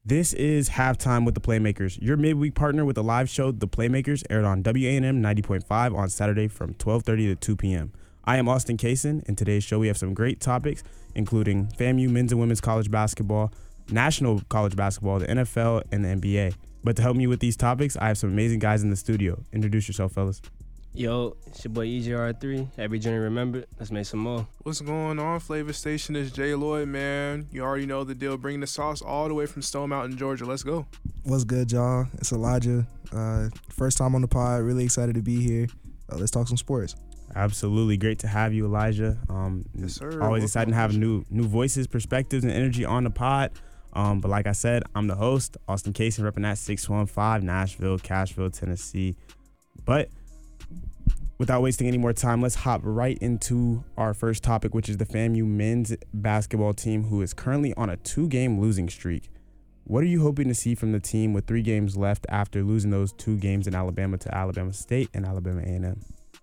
This is Halftime with the Playmakers, your midweek partner with the live show The Playmakers, aired on WANM 90.5 on Saturday from 12:30 to 2 p.m. I am Austin Kaysen. In today's show, we have some great topics, including FAMU men's and women's college basketball, national college basketball, the NFL, and the NBA. But to help me with these topics, I have some amazing guys in the studio. Introduce yourself, fellas. Yo, it's your boy EGR3. Every journey remembered. Let's make some more. What's going on, Flavor Station? It's Jay Lloyd, man. You already know the deal. Bringing the sauce all the way from Stone Mountain, Georgia. Let's go. What's good, y'all? It's Elijah. First time on the pod. Really excited to be here. Let's talk some sports. Absolutely. Great to have you, Elijah. Yes, sir. Always excited to have new voices, perspectives, and energy on the pod. But like I said, I'm the host, Austin Kaysen, repping that 615, Nashville, Cashville, Tennessee. But without wasting any more time, let's hop right into our first topic, which is the FAMU men's basketball team, who is currently on a 2-game losing streak. What are you hoping to see from the team with 3 games left after losing those 2 games in Alabama to Alabama State and Alabama A&M?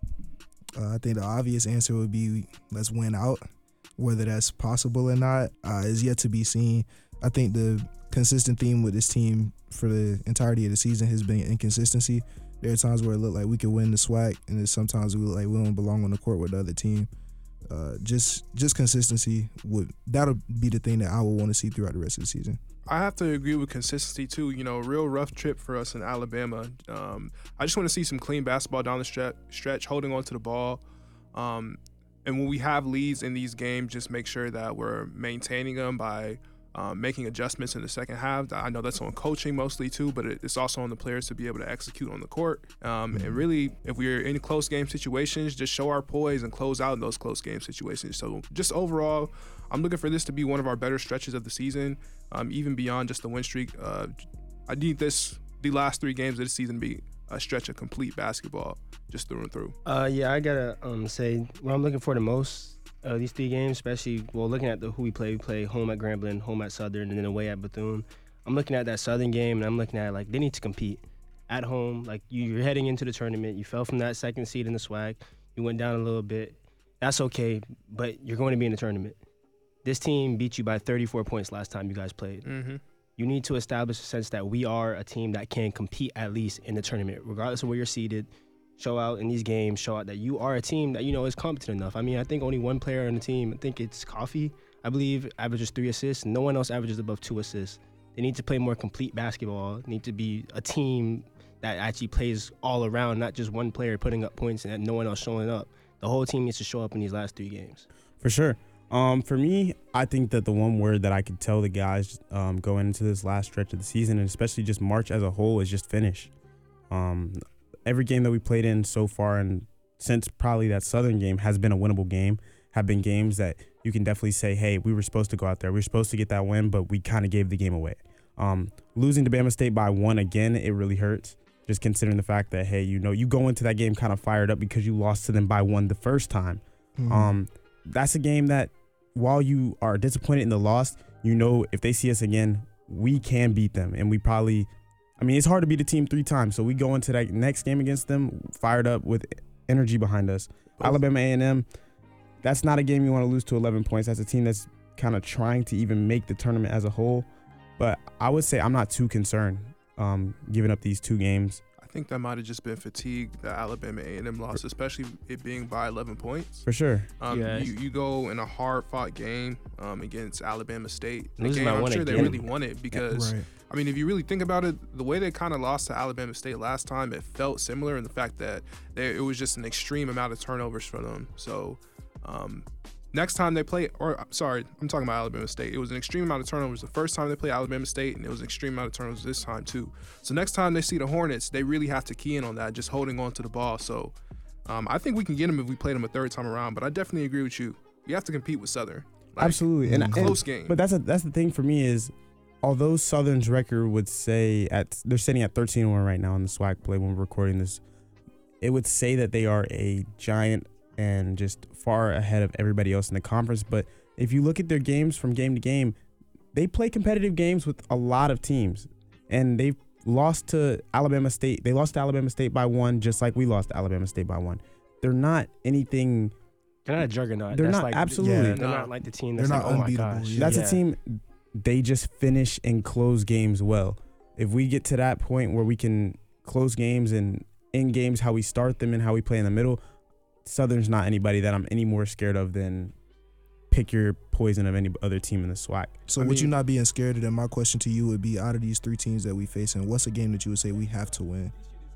I think the obvious answer would be let's win out. Whether that's possible or not is yet to be seen. I think the consistent theme with this team for the entirety of the season has been inconsistency. There are times where it looked like we could win the SWAC, and then sometimes we look like we don't belong on the court with the other team. Just consistency that'll be the thing that I would want to see throughout the rest of the season. I have to agree with consistency, too. You know, real rough trip for us in Alabama. I just want to see some clean basketball down the stretch, holding on to the ball. And when we have leads in these games, just make sure that we're maintaining them by making adjustments in the second half. I know that's on coaching mostly too, but it's also on the players to be able to execute on the court. And really, if we're in close game situations, just show our poise and close out in those close game situations. So just overall, I'm looking for this to be one of our better stretches of the season, even beyond just the win streak. I need the last 3 games of the season to be a stretch of complete basketball, just through and through. I gotta say what I'm looking for the most. These 3 games, especially, looking at who we play home at Grambling, home at Southern, and then away at Bethune. I'm looking at that Southern game, and I'm looking at, they need to compete. At home, you're heading into the tournament. You fell from that 2nd seed in the SWAC. You went down a little bit. That's okay, but you're going to be in the tournament. This team beat you by 34 points last time you guys played. Mm-hmm. You need to establish a sense that we are a team that can compete at least in the tournament, regardless of where you're seated. Show out in these games, show out that you are a team that, is competent enough. I mean, I think only one player on the team, I think it's Coffee, I believe, averages 3 assists. No one else averages above 2 assists. They need to play more complete basketball. They need to be a team that actually plays all around, not just one player putting up points and no one else showing up. The whole team needs to show up in these last 3 games. For sure. For me, I think that the one word that I could tell the guys going into this last stretch of the season, and especially just March as a whole, is just finish. Every game that we played in so far, and since probably that Southern game, has been a winnable game, have been games that you can definitely say, hey, we were supposed to go out there. We were supposed to get that win, but we kind of gave the game away. Losing to Bama State by 1 again, it really hurts, just considering the fact that, hey, you go into that game kind of fired up because you lost to them by 1 the first time. Mm-hmm. That's a game that, while you are disappointed in the loss, if they see us again, we can beat them, and we probably – it's hard to beat a team 3 times, so we go into that next game against them fired up with energy behind us. Alabama A&M, that's not a game you want to lose to 11 points. That's a team that's kind of trying to even make the tournament as a whole. But I would say I'm not too concerned giving up these 2 games. I think that might have just been fatigue, the Alabama A&M loss, especially it being by 11 points. For sure. You go in a hard-fought game against Alabama State. I'm sure they really won it because – right. If you really think about it, the way they kind of lost to Alabama State last time, it felt similar in the fact that it was just an extreme amount of turnovers for them. So next time they play, I'm talking about Alabama State. It was an extreme amount of turnovers the first time they played Alabama State, and it was an extreme amount of turnovers this time too. So next time they see the Hornets, they really have to key in on that, just holding on to the ball. So I think we can get them if we play them a 3rd time around, but I definitely agree with you. We have to compete with Southern. Absolutely. And close game. But that's the thing for me is, although Southern's record would say they're sitting at 13-1 right now in the SWAC play when we're recording this, it would say that they are a giant and just far ahead of everybody else in the conference. But if you look at their games from game to game, they play competitive games with a lot of teams, and they've lost to Alabama State. They lost to Alabama State by 1, just like we lost to Alabama State by 1. They're not anything. They're not a juggernaut. They're not absolutely. They're not like the team that's they're not oh my unbeatable. gosh. That's a team. they just finish and close games well. If we get to that point where we can close games and end games how we start them and how we play in the middle, Southern's not anybody that I'm any more scared of than pick your poison of any other team in the SWAC. So would you not being scared of them? My question to you would be, out of these 3 teams that we facing, what's a game that you would say we have to win?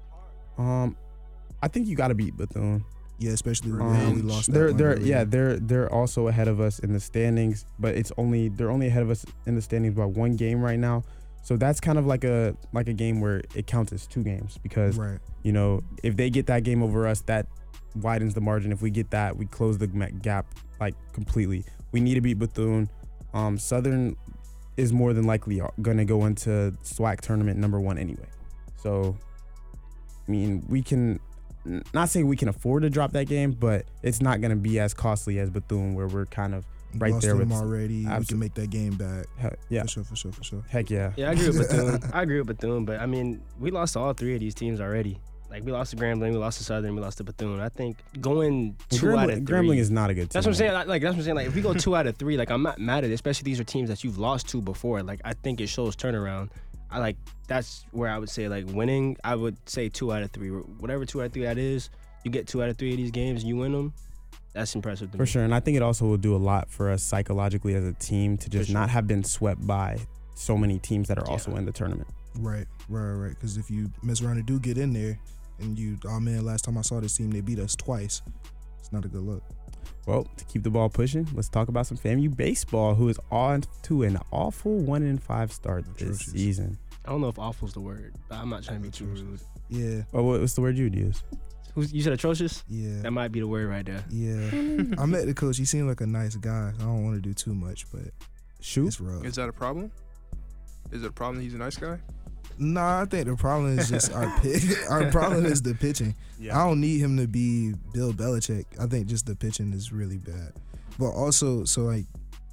I think you got to beat Bethune. Yeah, especially when we lost that they're also ahead of us in the standings, but they're only ahead of us in the standings by 1 game right now. So that's kind of like a game where it counts as 2 games because you know, if they get that game over us, that widens the margin. If we get that, we close the gap like completely. We need to beat Bethune. Southern is more than likely going to go into SWAC tournament number 1 anyway. So, I mean, we can not say we can afford to drop that game, but it's not going to be as costly as Bethune, where we're kind of right lost there with them already. We can make that game back. Yeah, for sure. Heck yeah. Yeah, I agree with Bethune. I agree with Bethune, but I mean, we lost to all 3 of these teams already. Like, we lost to Grambling, we lost to Southern, we lost to Bethune. I think going 2 out of 3. Grambling is not a good team. That's what I'm saying. Like, that's what I'm saying. Like, if we go 2 out of 3, like, I'm not mad at it. Especially these are teams that you've lost to before. Like, I think it shows turnaround. That's where I would say, like, winning. I would say 2 out of 3. Whatever 2 out of 3 that is, you get 2 out of 3 of these games and you win them. That's impressive to me. For sure, and I think it also will do a lot for us psychologically as a team to just not have been swept by so many teams that are also in the tournament. Right. Because if you mess around and do get in there, and oh man, last time I saw this team, they beat us twice. It's not a good look. Well, to keep the ball pushing, let's talk about some FAMU baseball, who is on to an awful 1-5 start this season. I don't know if awful is the word, but I'm not trying to be too rude. Yeah. Oh, what's the word you'd use? You said atrocious? Yeah. That might be the word right there. Yeah. I met the coach. He seemed like a nice guy. I don't want to do too much, but it's rough. Is that a problem? Is it a problem he's a nice guy? Nah, I think the problem is just our pitch. Our problem is the pitching. Yeah. I don't need him to be Bill Belichick. I think just the pitching is really bad. But also, so like,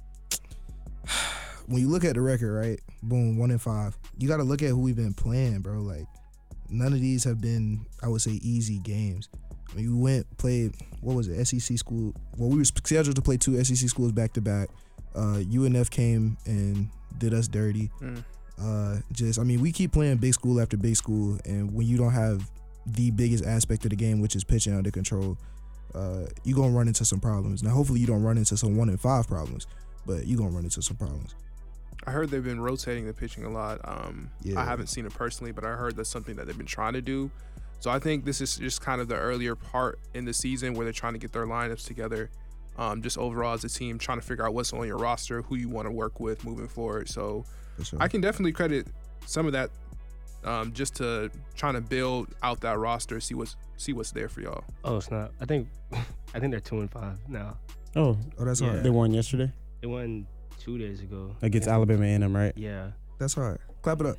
when you look at the record, right? Boom, 1-5. You got to look at who we've been playing, bro. Like, none of these have been, I would say, easy games. I mean, we played, what was it, SEC school? Well, we were scheduled to play 2 SEC schools back to back. UNF came and did us dirty. We keep playing big school after big school, and when you don't have the biggest aspect of the game, which is pitching under control, you're going to run into some problems. Now, hopefully you don't run into some 1-5 problems, but you're going to run into some problems. I heard they've been rotating the pitching a lot. I haven't seen it personally, but I heard that's something that they've been trying to do. So I think this is just kind of the earlier part in the season where they're trying to get their lineups together. Just overall as a team, trying to figure out what's on your roster, who you want to work with moving forward. So sure. I can definitely credit some of that just to trying to build out that roster, see what's there for y'all. Oh, it's not. I think they're 2-5 now. Oh, that's hard. They won yesterday? They won 2 days ago. Against Alabama A&M, right? Yeah. That's hard. Clap it up.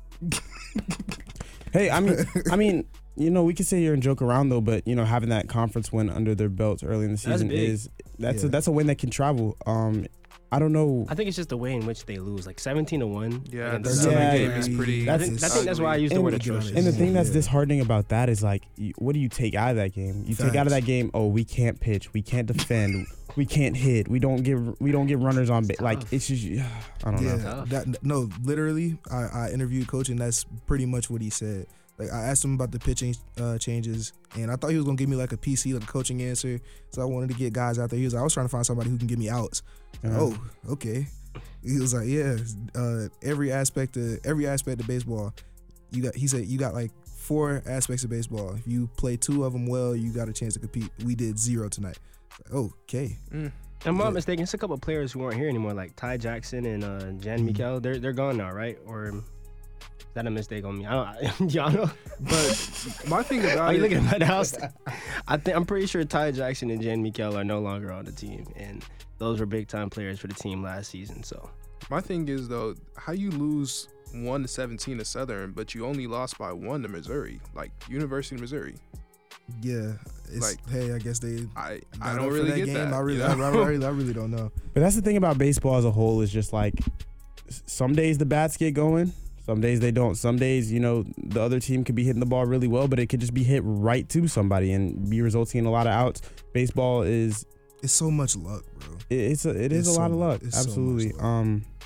Hey, I mean, you know, we could sit here and joke around though, but you know, having that conference win under their belts early in the season that's a win that can travel. I don't know. I think it's just the way in which they lose, like 17-1. Yeah, the Southern game is pretty. I think that's why I used the word atrocious. And the thing that's disheartening about that is like, what do you take out of that game? You take out of that game, oh, we can't pitch, we can't defend, we can't hit, we don't get runners on base. Like it's just, I don't know. Literally, I interviewed coach, and that's pretty much what he said. Like, I asked him about the pitching changes, and I thought he was gonna give me like a PC, like a coaching answer. So I wanted to get guys out there. He was like, I was trying to find somebody who can give me outs. Oh, okay. He was like, yeah, every aspect of baseball, he said you got like 4 aspects of baseball. If you play 2 of them well, you got a chance to compete. We did 0 tonight. Okay. I'm not mistaken. It's a couple of players who aren't here anymore, like Ty Jackson and Jan Mikkel. They're gone now, right? Or is that a mistake on me? Y'all know. But my thing about are you looking at my house? I'm pretty sure Ty Jackson and Jan Mikkel are no longer on the team, and those were big time players for the team last season. So my thing is though, how you lose 1-17 to Southern, but you only lost by 1 to Missouri, like University of Missouri. Yeah, it's like, hey, I guess they. I don't really get that. I really don't know. But that's the thing about baseball as a whole is just like, some days the bats get going, some days they don't. Some days, you know, the other team could be hitting the ball really well, but it could just be hit right to somebody and be resulting in a lot of outs. Baseball is. It's so much luck, bro. It is a lot of luck. Absolutely. So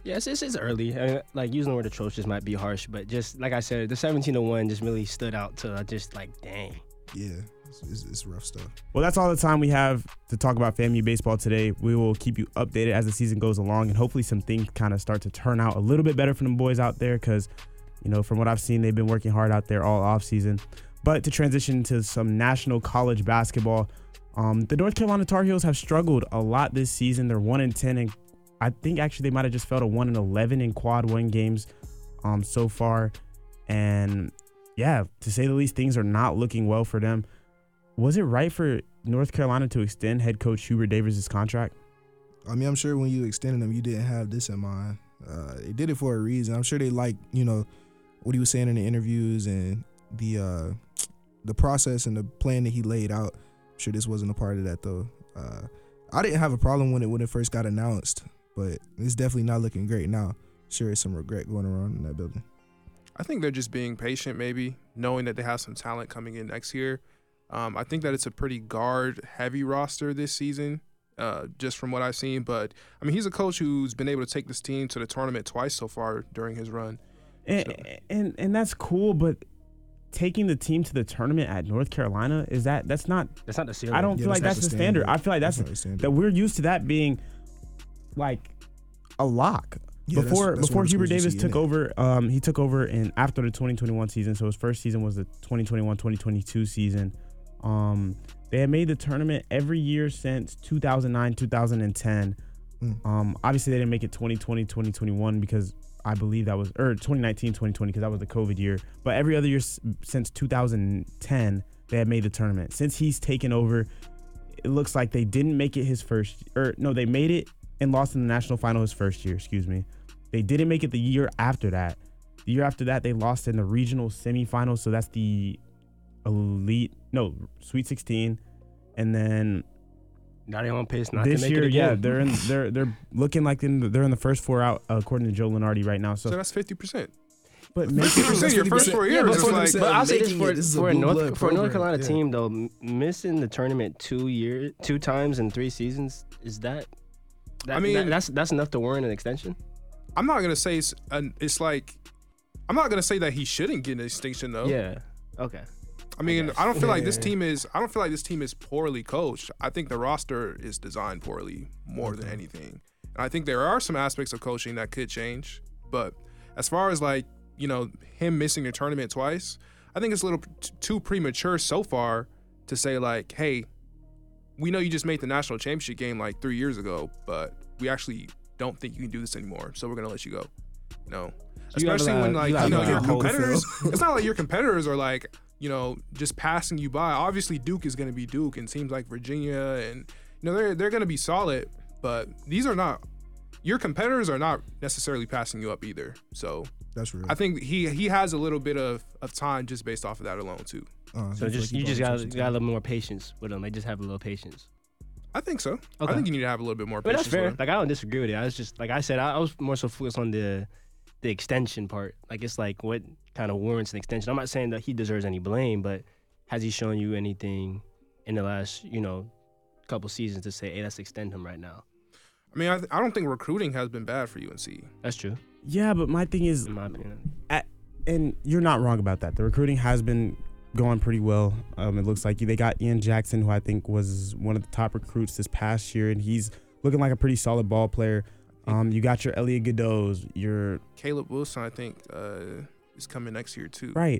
Yeah, it's early. I mean, like, using the word atrocious might be harsh, but just like I said, the 17-1 just really stood out to just like, dang. Yeah, it's rough stuff. Well, that's all the time we have to talk about FAMU baseball today. We will keep you updated as the season goes along, and hopefully some things kind of start to turn out a little bit better for them boys out there because, you know, from what I've seen, they've been working hard out there all offseason. But to transition to some national college basketball, the North Carolina Tar Heels have struggled a lot this season. They're 1-10, and I think actually they might have just fell to 1-11 in quad one games so far. And yeah, to say the least, things are not looking well for them. Was it right for North Carolina to extend head coach Hubert Davis' contract? I mean, I'm sure when you extended him, you didn't have this in mind. They did it for a reason. I'm sure they liked, you know, what he was saying in the interviews and the process and the plan that he laid out. I'm sure this wasn't a part of that, though. I didn't have a problem when it first got announced, but it's definitely not looking great now. Sure, there's some regret going around in that building. I think they're just being patient, maybe, knowing that they have some talent coming in next year. I think that it's a pretty guard-heavy roster this season, just from what I've seen. But, I mean, he's a coach who's been able to take this team to the tournament twice so far during his run. And that's cool, but taking the team to the tournament at North Carolina, that's not the ceiling. I don't feel like that's the standard. I feel like that's that we're used to that being like a lock. Yeah, before Hubert Davis took over, he took over after the 2021 season. So his first season was the 2021-2022 season. They had made the tournament every year since 2009, 2010. Obviously they didn't make it 2020, 2021 because I believe that was, or 2019, 2020 because that was the COVID year. But every other year since 2010, they had made the tournament. Since he's taken over, it looks like they didn't make it they made it and lost in the national final his first year, excuse me. They didn't make it the year after that. The year after that, they lost in the regional semifinals. So that's the Sweet 16. And then now they're on pace not this to make year, it again. they're looking like they're in the first four out according to Joe Lunardi right now. So that's 50%. But 50% your first 4 years. But I'll say this for a North Carolina yeah. team though, missing the tournament 2 times in 3 seasons, is that I mean, that's enough to warrant an extension? I'm not gonna say it's like I'm not gonna say that he shouldn't get an extension though. Yeah. Okay. I mean, I don't feel like this team is poorly coached. I think the roster is designed poorly more than anything. And I think there are some aspects of coaching that could change. But as far as like, you know, him missing the tournament twice, I think it's a little too premature so far to say like, hey, we know you just made the national championship game like 3 years ago, but we actually don't think you can do this anymore. So we're going to let you go. You know, especially when like, you know, your competitors, it's not like your competitors are like, you know, just passing you by. Obviously, Duke is going to be Duke, and seems like Virginia, and you know they're going to be solid. But these are not your competitors are not necessarily passing you up either. So that's real. I think he has a little bit of time just based off of that alone too. So you just got a little more patience with them. They just have a little patience. I think so. Okay. I think you need to have a little bit more But patience. that's fair. with them. Like I don't disagree with it. I was just like I said, I was more so focused on the extension part. Like it's like what kind of warrants an extension. I'm not saying that he deserves any blame, but has he shown you anything in the last, you know, couple seasons to say, hey, let's extend him right now? I mean, I don't think recruiting has been bad for UNC. That's true. Yeah, but my thing is, In my opinion. and you're not wrong about that. The recruiting has been going pretty well. It looks like they got Ian Jackson, who I think was one of the top recruits this past year, and he's looking like a pretty solid ball player. You got your Elliot Godot's, your Caleb Wilson, I think, is coming next year too. right,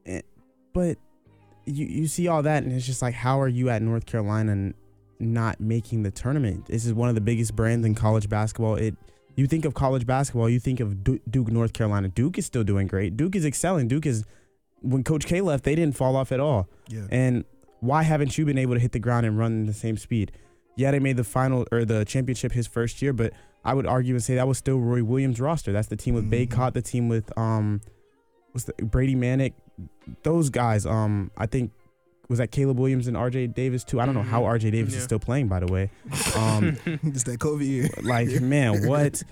but you see all that, and it's just like, how are you at North Carolina and not making the tournament? This is one of the biggest brands in college basketball. You think of college basketball, you think of Duke, North Carolina. Duke is still doing great. Duke is excelling. Duke is, when Coach K left, they didn't fall off at all. Yeah. And why haven't you been able to hit the ground and run in the same speed? Yeah, they made the final or the championship his first year, but I would argue and say that was still Roy Williams' roster. That's the team with Baycott, the team with Brady Manick, those guys. I think was that Caleb Williams and RJ Davis too. I don't know how RJ Davis is still playing, by the way. It's that COVID year. Like, man, what?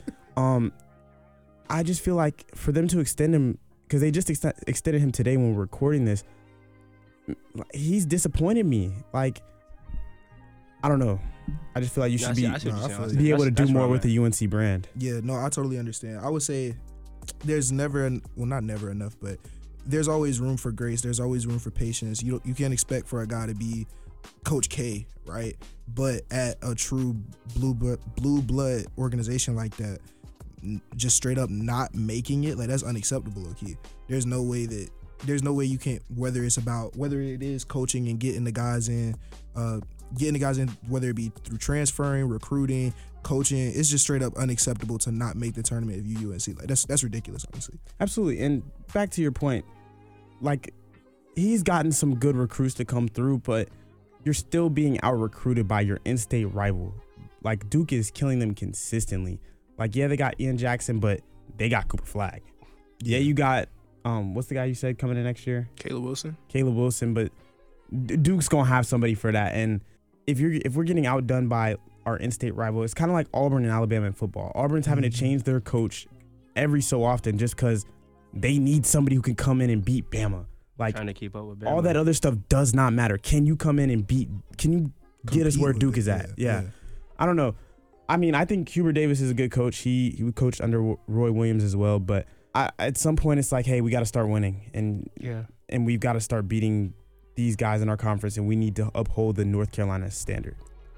I just feel like for them to extend him, because they just extended him today when we're recording this, he's disappointed me. Like, I don't know. I just feel like you should I see what you're Nah, I saying. feel you. be able to do That's where more I'm with at. the UNC brand. Yeah, no, I totally understand. I would say there's never, not never enough, but there's always room for grace. There's always room for patience. You can't expect for a guy to be Coach K, right? But at a true blue blood organization like that, just straight up not making it, like that's unacceptable, low-key. There's no way you can't, whether it is coaching and getting the guys in, whether it be through transferring, recruiting, coaching, it's just straight up unacceptable to not make the tournament if you UNC. Like that's ridiculous, honestly. Absolutely. And back to your point, like he's gotten some good recruits to come through, but you're still being out recruited by your in-state rival. Like Duke is killing them consistently. Like, yeah, they got Ian Jackson, but they got Cooper Flagg. Yeah, you got what's the guy you said coming in next year? Caleb Wilson, but Duke's gonna have somebody for that. And if we're getting outdone by our in-state rival, it's kind of like Auburn and Alabama in football. Auburn's having to change their coach every so often just because they need somebody who can come in and beat Bama. Like Trying to keep up with Bama. all that other stuff does not matter. Can you come in and can you get us where Duke is at? Yeah. I don't know. I mean, I think Hubert Davis is a good coach. He coached under Roy Williams as well. But at some point, it's like, hey, we got to start winning. And we've got to start beating these guys in our conference. And we need to uphold the North Carolina standard.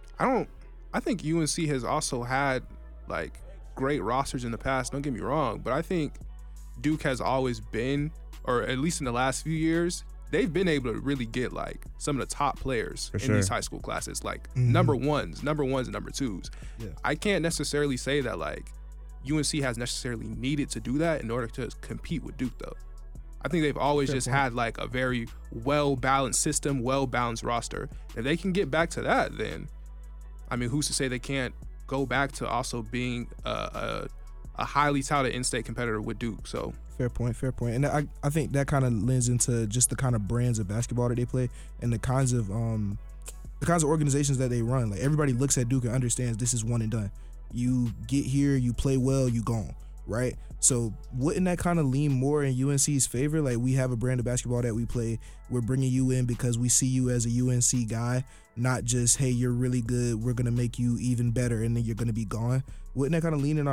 I think UNC has also had like great rosters in the past. Don't get me wrong. But I think Duke has always been, or at least in the last few years, they've been able to really get like some of the top players in these high school classes, like number ones and number twos. Yeah. I can't necessarily say that like UNC has necessarily needed to do that in order to compete with Duke though. I think they've always had like a very well-balanced system, well-balanced roster. If they can get back to that, then I mean, who's to say they can't go back to also being a highly touted in-state competitor with Duke? So Fair point. And I think that kind of lends into just the kind of brands of basketball that they play and the kinds of organizations that they run. Like everybody looks at Duke and understands this is one and done. You get here, you play well, you gone, right? So wouldn't that kind of lean more in UNC's favor? Like we have a brand of basketball that we play. We're bringing you in because we see you as a UNC guy, not just, hey, you're really good, we're going to make you even better and then you're going to be gone. Wouldn't that kind of lean in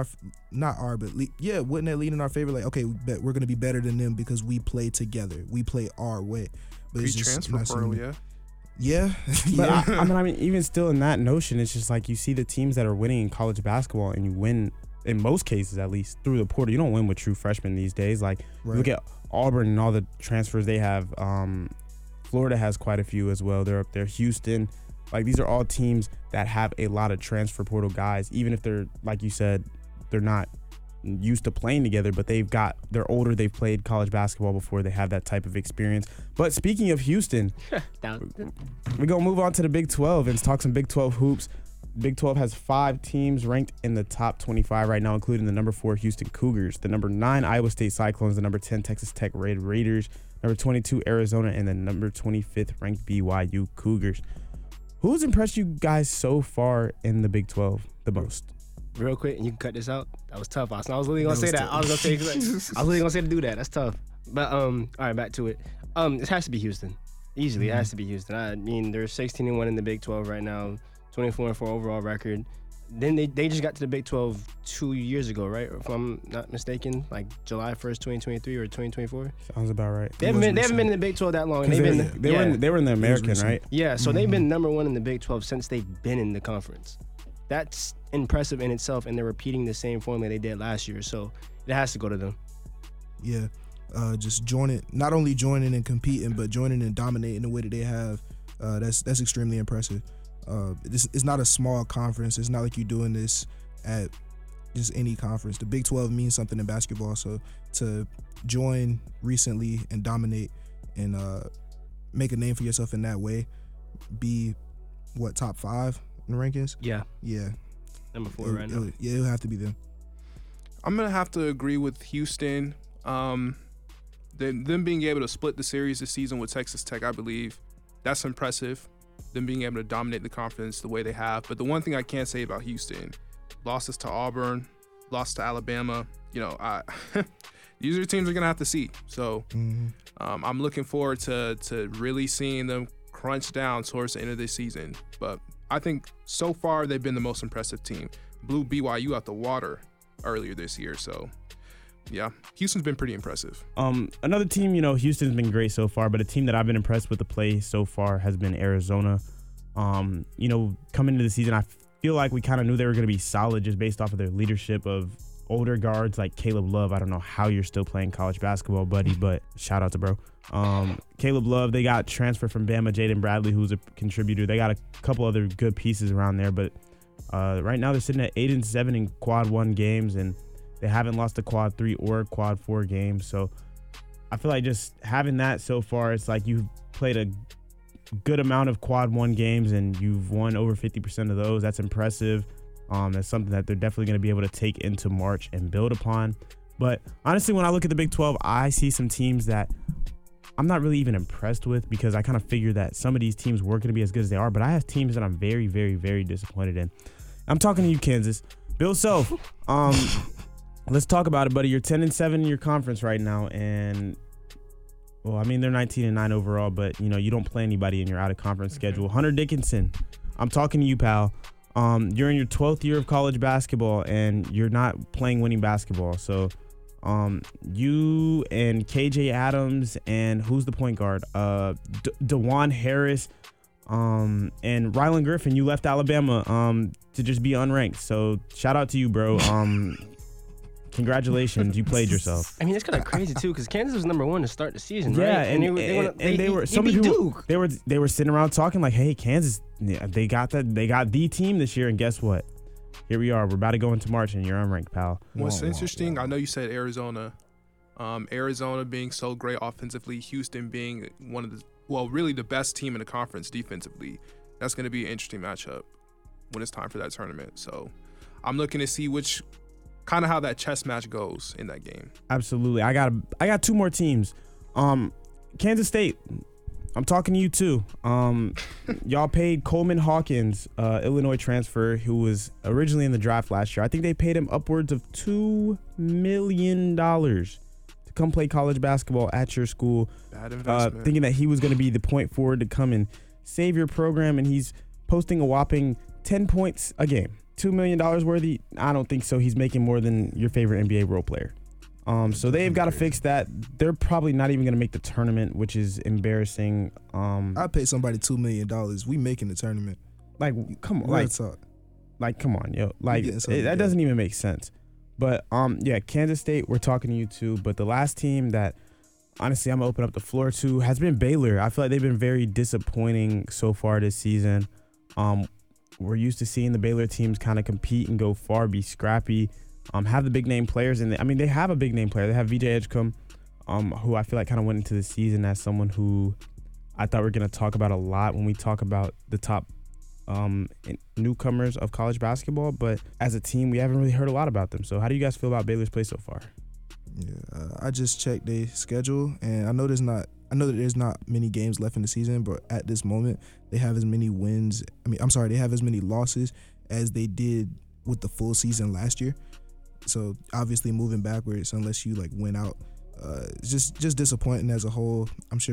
wouldn't that lean in our favor? Like, okay, we're going to be better than them because we play together. We play our way. But it's just transfer portal, yeah. But Yeah. I mean, even still in that notion, it's just like you see the teams that are winning in college basketball and you win, in most cases at least, through the portal. You don't win with true freshmen these days. Like, look at Auburn and all the transfers they have. Florida has quite a few as well. They're up there. Houston. Like, these are all teams that have a lot of transfer portal guys, even if they're, like you said, they're not used to playing together, but they're older, they've played college basketball before, they have that type of experience. But speaking of Houston, we're going to move on to the Big 12 and talk some Big 12 hoops. Big 12 has 5 teams ranked in the top 25 right now, including the number 4 Houston Cougars, the number 9 Iowa State Cyclones, the number 10 Texas Tech Red Raiders, number 22 Arizona, and the number 25th ranked BYU Cougars. Who's impressed you guys so far in the Big 12 the most? Real quick, and you can cut this out. That was tough. I was literally gonna say that. I was literally gonna say to do that. That's tough. But all right, back to it. It has to be Houston. Easily, it has to be Houston. I mean, they're 16-1 in the Big 12 right now, 24-4 overall record. Then they just got to the Big 12 2 years ago, right? If I'm not mistaken, like July 1st, 2023 or 2024. Sounds about right. They haven't been in the Big 12 that long. And They were in the American, right? Yeah, so they've been number 1 in the Big 12 since they've been in the conference. That's impressive in itself, and they're repeating the same formula they did last year. So it has to go to them. Yeah, just not only joining and competing, but joining and dominating the way that they have. That's extremely impressive. It's not a small conference. It's not like you're doing this at just any conference. The Big 12 means something in basketball. So to join recently and dominate and make a name for yourself in that way, be top 5 in the rankings? Yeah. Number 4 right now. It'll have to be them. I'm gonna have to agree with Houston. Them being able to split the series this season with Texas Tech, I believe, that's impressive. Them being able to dominate the conference the way they have. But the one thing I can't say about Houston, losses to Auburn, loss to Alabama, these are teams we're gonna have to see. So I'm looking forward to really seeing them crunch down towards the end of this season. But I think so far they've been the most impressive team. Blew BYU out the water earlier this year, so yeah, Houston's been pretty impressive. Another team, Houston's been great so far, but a team that I've been impressed with the play so far has been Arizona. Coming into the season, I feel like we kind of knew they were going to be solid just based off of their leadership of older guards like Caleb Love. I don't know how you're still playing college basketball, buddy, but shout out to bro. Caleb Love, they got transfer from Bama, Jaden Bradley, who's a contributor. They got a couple other good pieces around there, but right now they're sitting at 8-7 in quad 1 games, and they haven't lost a quad 3 or quad 4 game. So I feel like just having that so far, it's like you've played a good amount of quad 1 games and you've won over 50% of those. That's impressive. That's something that they're definitely going to be able to take into March and build upon. But honestly, when I look at the Big 12, I see some teams that I'm not really even impressed with, because I kind of figure that some of these teams weren't going to be as good as they are. But I have teams that I'm very, very, very disappointed in. I'm talking to you, Kansas. Bill Self, let's talk about it, buddy. You're 10-7 in your conference right now, and well, I mean, they're 19-9 overall, but you don't play anybody in your out of conference schedule. Hunter Dickinson, I'm talking to you, pal. You're in your 12th year of college basketball, and you're not playing winning basketball. So, you and KJ Adams, and who's the point guard? DeJuan Harris, and Rylan Griffin. You left Alabama, to just be unranked. So, shout out to you, bro. Congratulations, you played yourself. I mean, it's kind of crazy too, because Kansas was number 1 to start the season, yeah, right? And they were some people. They were sitting around talking like, "Hey, Kansas, they got the team this year." And guess what? Here we are. We're about to go into March, and you're unranked, pal. What's interesting? I know you said Arizona. Arizona being so great offensively, Houston being really the best team in the conference defensively. That's going to be an interesting matchup when it's time for that tournament. So, I'm looking to see kind of how that chess match goes in that game. Absolutely. I got 2 more teams. Kansas State, I'm talking to you too. Y'all paid Coleman Hawkins, Illinois transfer, who was originally in the draft last year. I think they paid him upwards of $2 million to come play college basketball at your school. Bad investment. Thinking that he was going to be the point forward to come and save your program, and he's posting a whopping 10 points a game. $2 million worthy? I don't think so. He's making more than your favorite NBA role player. So they've got to fix that. They're probably not even going to make the tournament, which is embarrassing. I paid somebody $2 million. We making the tournament. Like, come on. Come on, yo. That doesn't even make sense. But, yeah, Kansas State, we're talking to you too. But the last team that, honestly, I'm going to open up the floor to has been Baylor. I feel like they've been very disappointing so far this season. We're used to seeing the Baylor teams kind of compete and go far, be scrappy, have the big name players. And they have a big name player. They have VJ Edgecombe, who I feel like kind of went into the season as someone who I thought we're going to talk about a lot when we talk about the top newcomers of college basketball. But as a team, we haven't really heard a lot about them. So how do you guys feel about Baylor's play so far? Yeah, I just checked their schedule, and I know that there's not many games left in the season, but at this moment, they have as many they have as many losses as they did with the full season last year. So obviously moving backwards, unless you win out, just disappointing as a whole.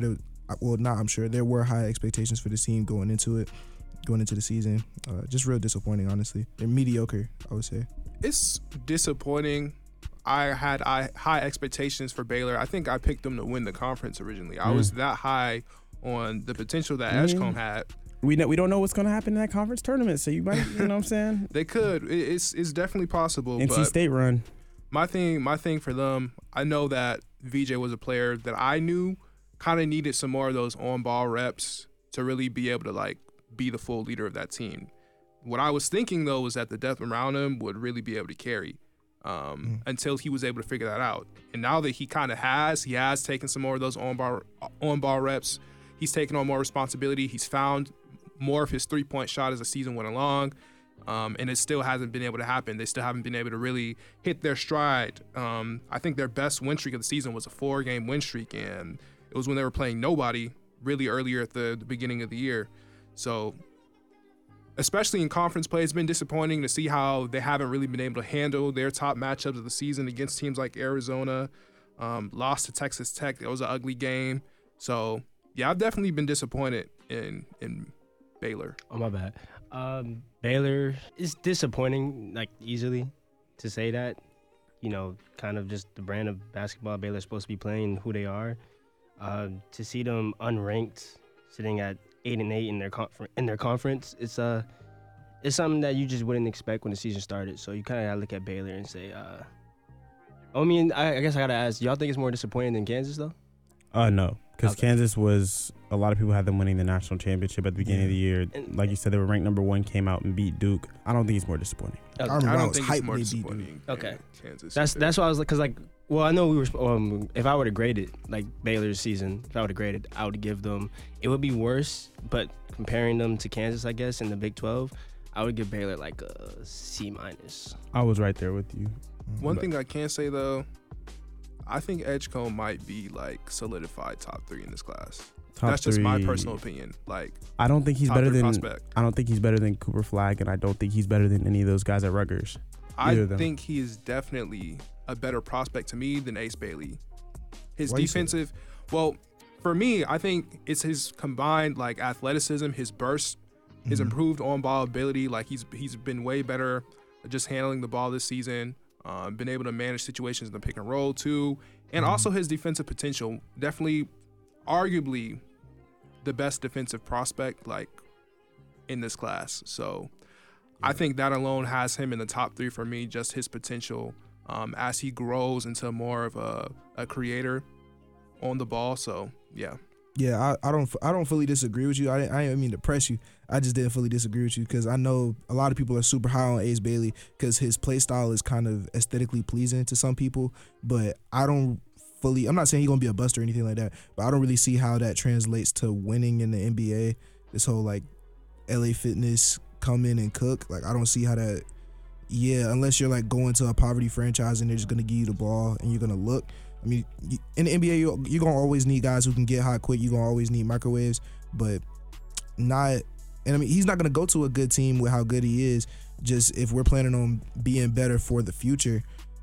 There were high expectations for this team going into the season. Just real disappointing, honestly. They're mediocre, I would say. It's disappointing. I had high expectations for Baylor. I think I picked them to win the conference originally. I was that high on the potential that Edgecombe had. We don't know what's going to happen in that conference tournament, so you might, you know what I'm saying? They could. It's definitely possible. NC State run. My thing for them, I know that VJ was a player that I knew kind of needed some more of those on-ball reps to really be able to be the full leader of that team. What I was thinking though was that the depth around him would really be able to carry. Until he was able to figure that out. And now that he has taken some more of those on-ball reps. He's taken on more responsibility. He's found more of his three-point shot as the season went along. And it still hasn't been able to happen. They still haven't been able to really hit their stride. I think their best win streak of the season was a 4-game win streak, and it was when they were playing nobody really earlier at the beginning of the year. So especially in conference play, it's been disappointing to see how they haven't really been able to handle their top matchups of the season against teams like Arizona. Lost to Texas Tech. It was an ugly game. So, yeah, I've definitely been disappointed in Baylor. Oh, my bad. Baylor is disappointing, like easily to say that. You know, kind of just the brand of basketball Baylor's supposed to be playing, who they are. To see them unranked, sitting at 8-8 in their conference, it's something that you just wouldn't expect when the season started. So you kind of gotta look at Baylor and say, I mean, I guess I gotta ask, y'all think it's more disappointing than Kansas though? No, because Okay. Kansas was, a lot of people had them winning the national championship at the beginning of the year. And- Like you said, they were ranked number 1, came out and beat Duke. I don't think it's more disappointing. Okay. I remember I I don't was think hyped it's more when they beat Duke. disappointing. Okay. than Kansas. That's why I was like, cause like, well, I know we were. If I were to grade it, like Baylor's season, if I were to grade it, I would give them. It would be worse, but comparing them to Kansas, I guess in the Big 12, I would give Baylor like a C-. I was right there with you. One thing I can say though, I think Edgecombe might be like solidified top 3 in this class. Top That's just my 3. personal opinion. Like, I don't think he's top better 3 than. prospect. I don't think he's better than Cooper Flagg, and I don't think he's better than any of those guys at Rutgers. I Either of them. think he is definitely a better prospect to me than Ace Bailey. His Why you say defensive, well, for me, I think it's his combined like athleticism, his burst, his Mhm. improved on-ball ability. Like he's been way better at just handling the ball this season. Been able to manage situations in the pick and roll too, and also his defensive potential. Definitely, arguably, the best defensive prospect like in this class. So, I think that alone has him in the top 3 for me. Just his potential as he grows into more of a creator on the ball. So yeah. Yeah, I don't fully disagree with you. I didn't mean to press you. I just didn't fully disagree with you because I know a lot of people are super high on Ace Bailey because his play style is kind of aesthetically pleasing to some people. But I'm not saying he's gonna be a bust or anything like that. But I don't really see how that translates to winning in the NBA. This whole like LA Fitness come in and cook. Like I don't see how that. Yeah, unless you're like going to a poverty franchise and they're just gonna give you the ball and you're gonna look. I mean, in the NBA, you're going to always need guys who can get hot quick. You're going to always need microwaves, but not – and, I mean, he's not going to go to a good team with how good he is. Just if we're planning on being better for the future,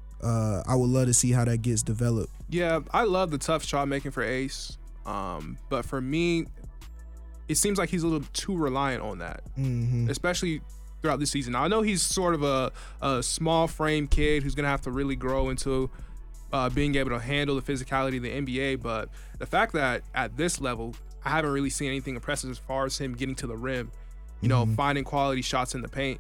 I would love to see how that gets developed. Yeah, I love the tough shot making for Ace. But for me, it seems like he's a little too reliant on that, especially throughout this season. Now, I know he's sort of a small frame kid who's going to have to really grow into – being able to handle the physicality of the NBA, but the fact that at this level, I haven't really seen anything impressive as far as him getting to the rim, you know, finding quality shots in the paint,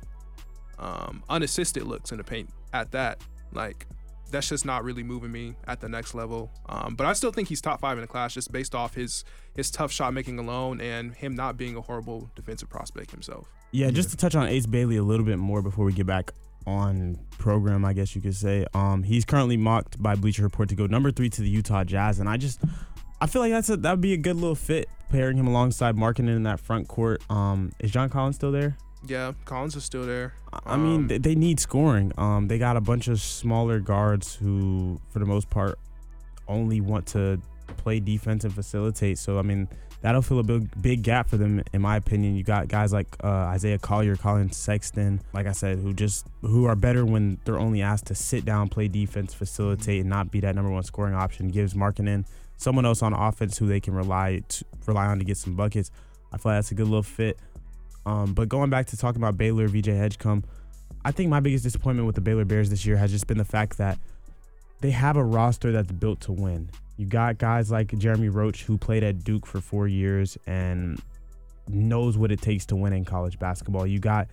unassisted looks in the paint at that. Like, that's just not really moving me at the next level. But I still think he's top 5 in the class just based off his tough shot making alone and him not being a horrible defensive prospect himself. Yeah, just to touch on Ace Bailey a little bit more before we get back on program, I guess you could say. He's currently mocked by Bleacher Report to go number 3 to the Utah Jazz, and I feel like that would be a good little fit, pairing him alongside Markkanen in that front court. Is John Collins still there? Yeah, Collins is still there. I mean, they need scoring. They got a bunch of smaller guards who, for the most part, only want to play defense and facilitate. So, I mean, that'll fill a big gap for them, in my opinion. You got guys like Isaiah Collier, Colin Sexton, like I said, who are better when they're only asked to sit down, play defense, facilitate, and not be that number 1 scoring option. Gives Markkanen someone else on offense who they can rely on to get some buckets. I feel like that's a good little fit. But going back to talking about Baylor, VJ Edgecombe, I think my biggest disappointment with the Baylor Bears this year has just been the fact that they have a roster that's built to win. You got guys like Jeremy Roach, who played at Duke for 4 years and knows what it takes to win in college basketball. You got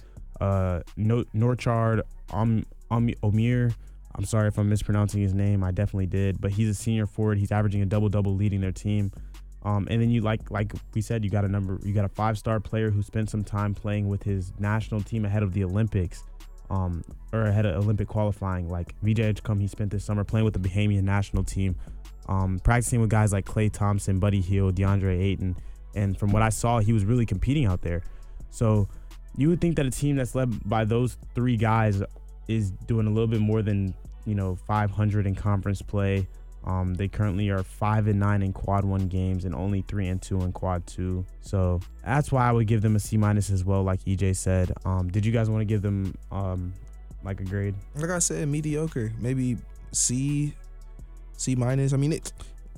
Norchard Omir. I'm sorry if I'm mispronouncing his name. I definitely did. But he's a senior forward. He's averaging a double-double leading their team. And then you like we said, you got a 5-star player who spent some time playing with his national team ahead of the Olympics. Or ahead of Olympic qualifying. Like VJ Edgecombe, he spent this summer playing with the Bahamian national team. Practicing with guys like Klay Thompson, Buddy Hield, DeAndre Ayton, and from what I saw, he was really competing out there. So you would think that a team that's led by those 3 guys is doing a little bit more than 500 in conference play. They currently are 5-9 in quad 1 games and only 3-2 in quad 2. So that's why I would give them a C- as well, like EJ said. Did you guys want to give them like a grade? Like I said, mediocre, maybe C-. I mean,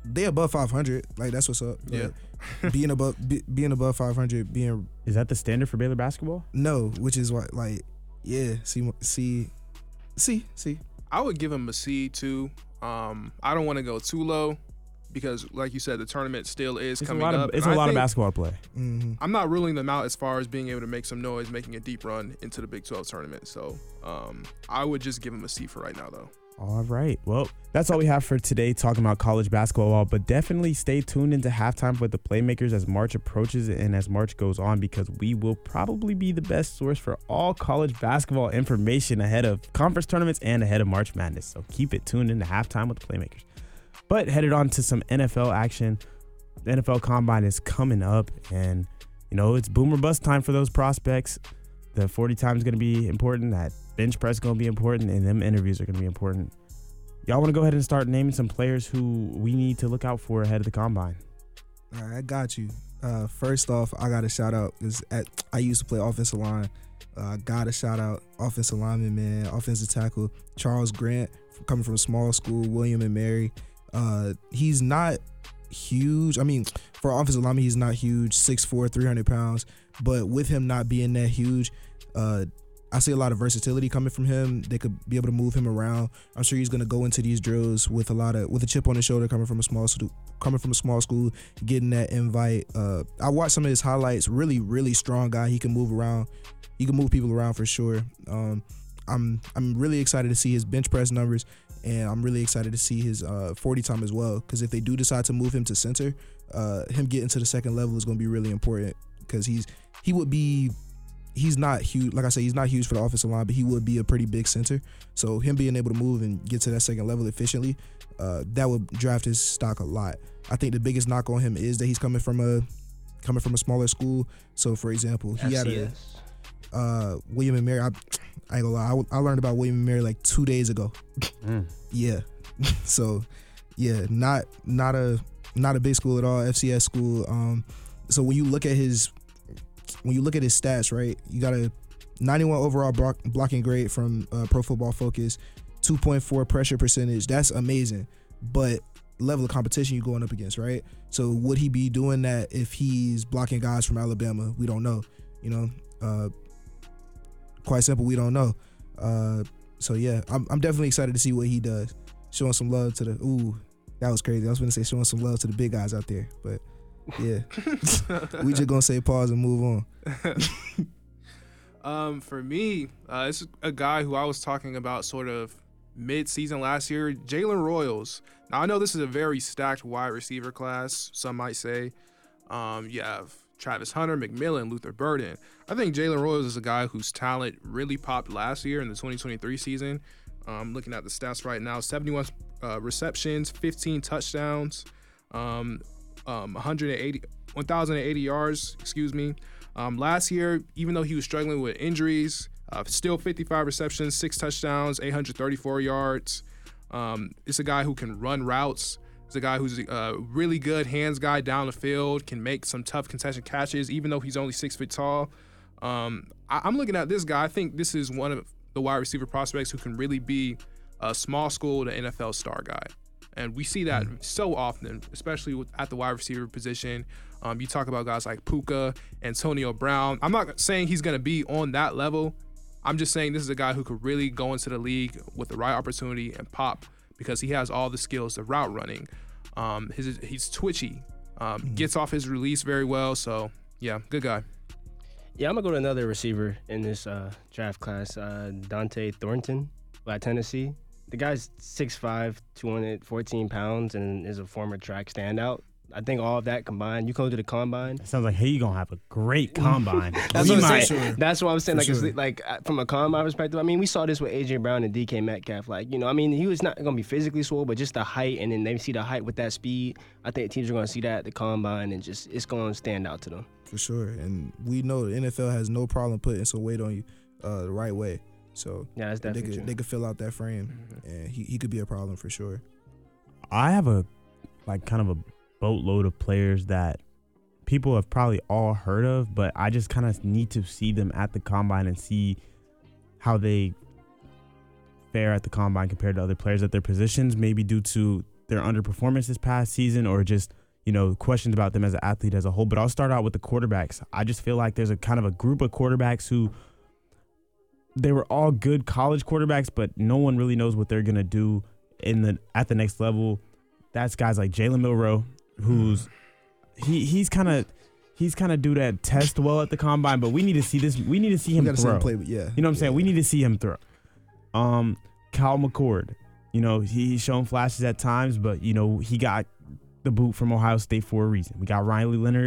they above 500. Like that's what's up. Yeah. being above 500, Is that the standard for Baylor basketball? no, which is what yeah. See. I would give him a C too. I don't want to go too low because, like you said, the tournament still is It's coming a lot up. of it's And a I lot of think basketball to play. Mm-hmm. I'm not ruling them out as far as being able to make some noise, making a deep run into the Big 12 tournament. So I would just give him a C for right now, though. All right. Well, that's all we have for today talking about college basketball, but definitely stay tuned into halftime with the Playmakers as March approaches and as March goes on, because we will probably be the best source for all college basketball information ahead of conference tournaments and ahead of March Madness. So keep it tuned into halftime with the Playmakers. But headed on to some NFL action. The NFL Combine is coming up, and, it's boom or bust time for those prospects. The 40 time is going to be important. That bench press is going to be important, and them interviews are going to be important. Y'all want to go ahead and start naming some players who we need to look out for ahead of the Combine? All right, I got you. First off, I got to shout out because I used to play offensive line. Got to shout out offensive lineman, man, offensive tackle Charles Grant, coming from a small school, William and Mary. He's not huge. I mean, for an offensive lineman, he's not huge, 6'4", 300 pounds. But with him not being that huge, I see a lot of versatility coming from him. They could be able to move him around. I'm sure he's going to go into these drills with a chip on his shoulder, coming from a small school, getting that invite. I watched some of his highlights. Really, really strong guy. He can move around. He can move people around for sure. I'm really excited to see his bench press numbers, and I'm really excited to see his 40 time as well. Because if they do decide to move him to center, him getting to the second level is going to be really important. Because he's not huge. Like I said, he's not huge for the offensive line, but he would be a pretty big center. So him being able to move and get to that second level efficiently, that would draft his stock a lot. I think the biggest knock on him is that he's coming from a smaller school. So for example, he had William and Mary. I ain't gonna lie, I learned about William and Mary like 2 days ago. Yeah. So yeah, not a big school at all, FCS school. So when you look at his stats, right, you got a 91 overall blocking grade from Pro Football Focus, 2.4 pressure percentage. That's amazing. But level of competition you're going up against, right? So would he be doing that if he's blocking guys from Alabama? We don't know. Quite simple, we don't know. So yeah, I'm definitely excited to see what he does. Showing some love to that was crazy. I was going to say showing some love to the big guys out there, but yeah. We just going to say pause and move on. For me, it's a guy who I was talking about sort of mid-season last year, Jalen Royals. Now, I know this is a very stacked wide receiver class, some might say. You have Travis Hunter, McMillan, Luther Burden. I think Jalen Royals is a guy whose talent really popped last year in the 2023 season. Looking at the stats right now, 71 receptions, 15 touchdowns, 1,080 yards, last year, even though he was struggling with injuries, still 55 receptions, 6 touchdowns, 834 yards. It's a guy who can run routes. It's a guy who's a really good hands guy down the field, can make some tough contested catches, even though he's only 6 foot tall. I'm looking at this guy. I think this is one of the wide receiver prospects who can really be a small school to NFL star guy. And we see that so often, especially at the wide receiver position. You talk about guys like Puka, Antonio Brown. I'm not saying he's going to be on that level. I'm just saying this is a guy who could really go into the league with the right opportunity and pop, because he has all the skills, the route running. He's twitchy, gets off his release very well. So, yeah, good guy. Yeah, I'm going to go to another receiver in this draft class, Dante Thornton by Tennessee. The guy's 6'5", 214 pounds, and is a former track standout. I think all of that combined, you go to the combine. It sounds like, hey, you're going to have a great combine. That's what I'm saying. Sure. That's what I'm saying. For Like, sure. it's like from a combine perspective, I mean, we saw this with A.J. Brown and DK Metcalf. Like, he was not going to be physically swole, but just the height, and then they see the height with that speed. I think teams are going to see that at the combine, and just it's going to stand out to them. For sure. And we know the NFL has no problem putting some weight on you the right way. So Yeah, that's definitely true. they could fill out that frame, and he could be a problem for sure. I have a kind of a boatload of players that people have probably all heard of, but I just kind of need to see them at the combine and see how they fare at the combine compared to other players at their positions, maybe due to their underperformance this past season or just, questions about them as an athlete as a whole. But I'll start out with the quarterbacks. I just feel like there's a kind of a group of quarterbacks who they were all good college quarterbacks, but no one really knows what they're going to do at the next level. That's guys like Jalen Milroe, who's he's kind of do that test well at the combine, but we need to see this. We need to see him throw. Play, but yeah, you know what I'm saying? We need to see him throw. Kyle McCord, he's shown flashes at times, but he got the boot from Ohio State for a reason. We got Riley Leonard,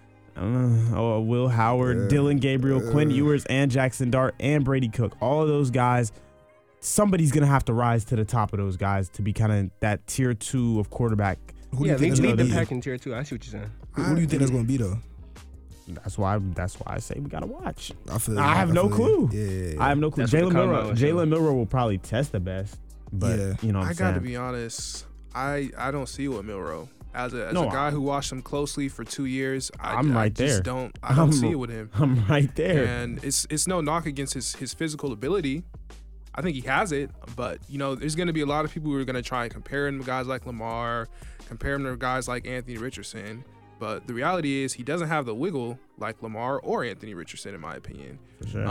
Will Howard, Dylan Gabriel, Quinn Ewers, and Jackson Dart, and Brady Cook. All of those guys, somebody's going to have to rise to the top of those guys to be kind of that tier 2 of quarterback. Who do you think lead the pack in tier 2? I see what you're saying. Who do you think that's going to be, though? That's why I say we got to watch. I have no clue. Yeah. I have no clue. Jalen Milroe will probably test the best. But, I got to be honest. I don't see what Milroe. As a guy who watched him closely for 2 years, I don't see it with him. I'm right there. And it's no knock against his physical ability. I think he has it, but there's going to be a lot of people who are going to try and compare him to guys like Lamar, compare him to guys like Anthony Richardson. But the reality is he doesn't have the wiggle like Lamar or Anthony Richardson, in my opinion. For sure.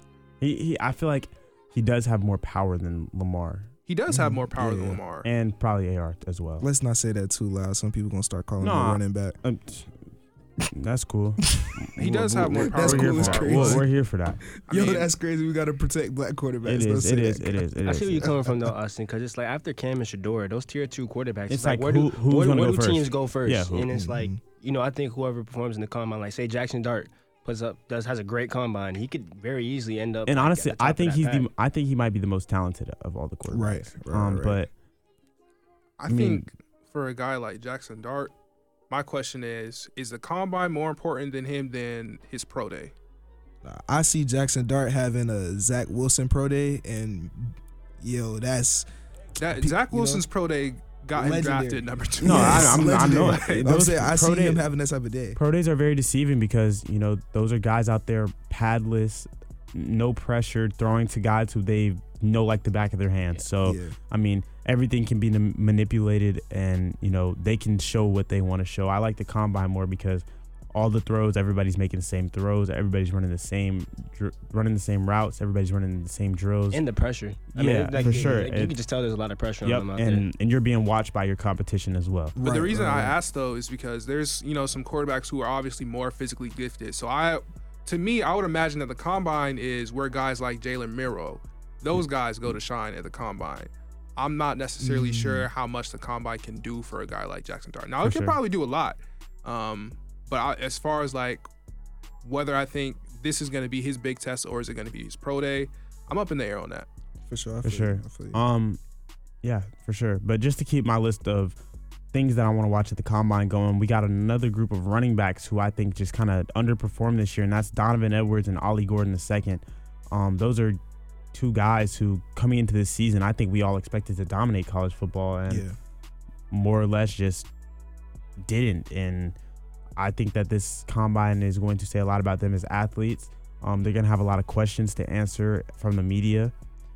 I feel like he does have more power than Lamar. He does have more power than Lamar. And probably AR as well. Let's not say that too loud. Some people going to start calling him a running back. That's cool. He does have more power. That's cool. It's crazy. We're here for that. That's crazy. We got to protect black quarterbacks. It is. I see where you're coming from, though, Austin, because it's like after Cam and Shador, those tier 2 quarterbacks, it's like where do teams go first? Yeah, and it's like, I think whoever performs in the combine, like say Jackson Dart has a great combine, he could very easily end up. And honestly, I think he might be the most talented of all the quarterbacks. Right. But I think for a guy like Jackson Dart, my question is the combine more important than his pro day? I see Jackson Dart having a Zach Wilson pro day, and Zach Wilson's pro day got him drafted number 2. No, I know. I see him having that type of day. Pro days are very deceiving because those are guys out there padless, no pressure, throwing to guys who they know like the back of their hands. So everything can be manipulated, and they can show what they want to show. I like the combine more because all the throws, everybody's making the same throws, everybody's running the same routes, everybody's running the same drills, and the pressure. For sure. You can just tell there's a lot of pressure on them out there. And you're being watched by your competition as well. But the reason I asked though is because there's some quarterbacks who are obviously more physically gifted. So I would imagine that the combine is where guys like Jalen Milroe, those guys go to shine at the combine. I'm not necessarily sure how much the combine can do for a guy like Jackson Dart. Now, it can probably do a lot. But as far as like whether I think this is going to be his big test or is it going to be his pro day, I'm up in the air on that. For sure. Yeah, for sure. But just to keep my list of things that I want to watch at the combine going, we got another group of running backs who I think just kind of underperformed this year, and that's Donovan Edwards and Ollie Gordon II. Those are 2 guys who, coming into this season, I think we all expected to dominate college football, and more or less just didn't. And I think that this combine is going to say a lot about them as athletes. They're going to have a lot of questions to answer from the media,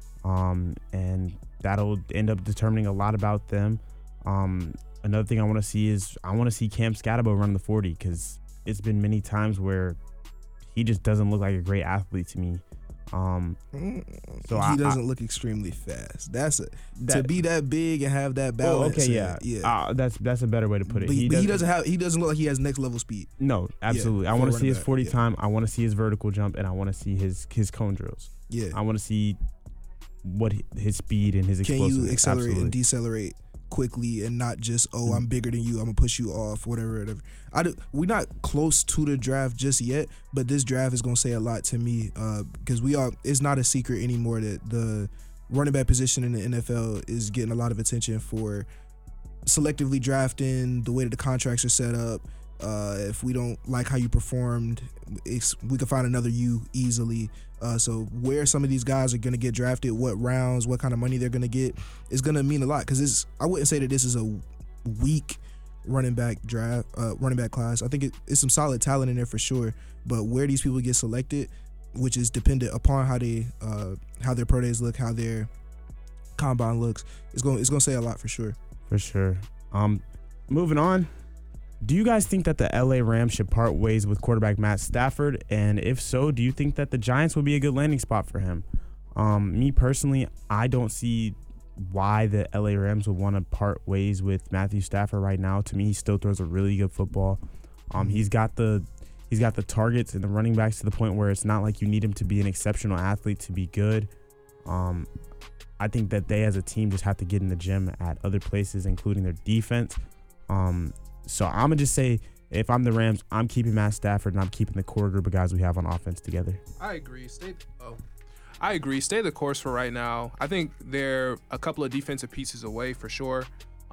and that'll end up determining a lot about them. Another thing I want to see is Cam Scatterbo run the 40, because it's been many times where he just doesn't look like a great athlete to me. He doesn't look extremely fast. To be that big and have that balance. That's a better way to put it. But he doesn't look like he has next level speed. No, absolutely. I want to see his 40 time. I want to see his vertical jump, and I want to see his cone drills. Yeah, I want to see what his speed and his explosiveness. Can you accelerate and decelerate quickly and not just I'm bigger than you, I'm gonna push you off, whatever. We're not close to the draft just yet, but this draft is gonna say a lot to me because it's not a secret anymore that the running back position in the NFL is getting a lot of attention for selectively drafting, the way that the contracts are set up. If we don't like how you performed, we can find another you easily. So where some of these guys are going to get drafted, what rounds, what kind of money they're going to get, is going to mean a lot. Because I wouldn't say that this is a weak running back class. I think it's some solid talent in there for sure. But where these people get selected, which is dependent upon how their pro days look, how their combine looks, it's going to say a lot for sure. For sure. Moving on. Do you guys think that the LA Rams should part ways with quarterback Matt Stafford? And if so, do you think that the Giants would be a good landing spot for him? Me personally, I don't see why the LA Rams would want to part ways with Matthew Stafford right now. To me, he still throws a really good football. He's got the targets and the running backs to the point where it's not like you need him to be an exceptional athlete to be good. I think that they as a team just have to get in the gym at other places, including their defense. So I'm going to just say, if I'm the Rams, I'm keeping Matt Stafford and I'm keeping the core group of guys we have on offense together. I agree. I agree. Stay the course for right now. I think they're a couple of defensive pieces away for sure.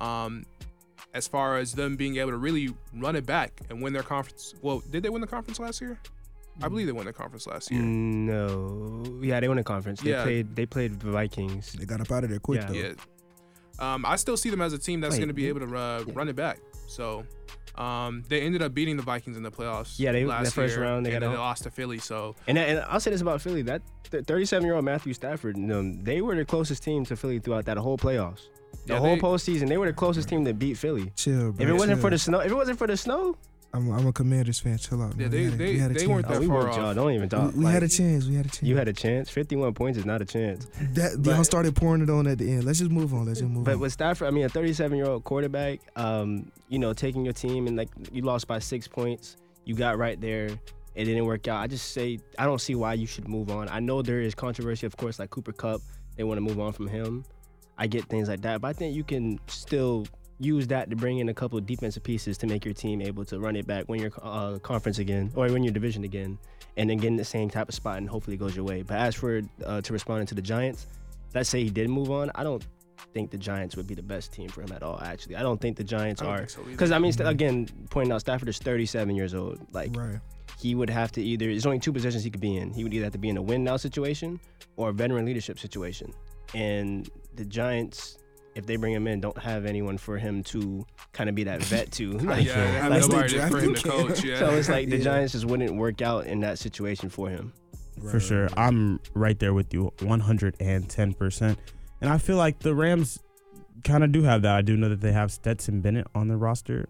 As far as them being able to really run it back and win their conference. Well, did they win the conference last year? I believe they won the conference last year. No. Yeah, they won the conference. Yeah. They played the Vikings. They got up out of there quick, though. Yeah. I still see them as a team that's going to be able to run it back. So they ended up beating the Vikings in the playoffs. Yeah, last the first year, round they lost to Philly. So and I'll say this about Philly: that 37-year-old Matthew Stafford, they were the closest team to Philly throughout that whole playoffs. The whole postseason, they were the closest team to beat Philly. Chill, bro. If it wasn't for the snow, I'm a Commanders fan. Chill out. Yeah, Man. they weren't that far off. Don't even talk. We had a chance. You had a chance. 51 points is not a chance. Y'all started pouring it on at the end. Let's just move on. But with Stafford, I mean, a 37-year-old quarterback, taking your team and like you lost by 6 points, you got right there. It didn't work out. I don't see why you should move on. I know there is controversy, of course, like Cooper Kupp. They want to move on from him. I get things like that, but I think you can still use that to bring in a couple of defensive pieces to make your team able to run it back, win your conference again, or win your division again, and then get in the same type of spot and hopefully it goes your way. But as for to responding to the Giants, let's say he did move on, I don't think the Giants would be the best team for him at all, actually. I don't think the Giants are. Because, I mean, again, pointing out Stafford is 37 years old. Like, right. He would have to there's only two positions he could be in. He would either have to be in a win-now situation or a veteran leadership situation. And the Giants, if they bring him in, don't have anyone for him to kind of be that vet to. They have nobody for him to coach. Yeah. So it's like the Giants just wouldn't work out in that situation for him. For sure. I'm right there with you 110%. And I feel like the Rams kind of do have that. I do know that they have Stetson Bennett on their roster.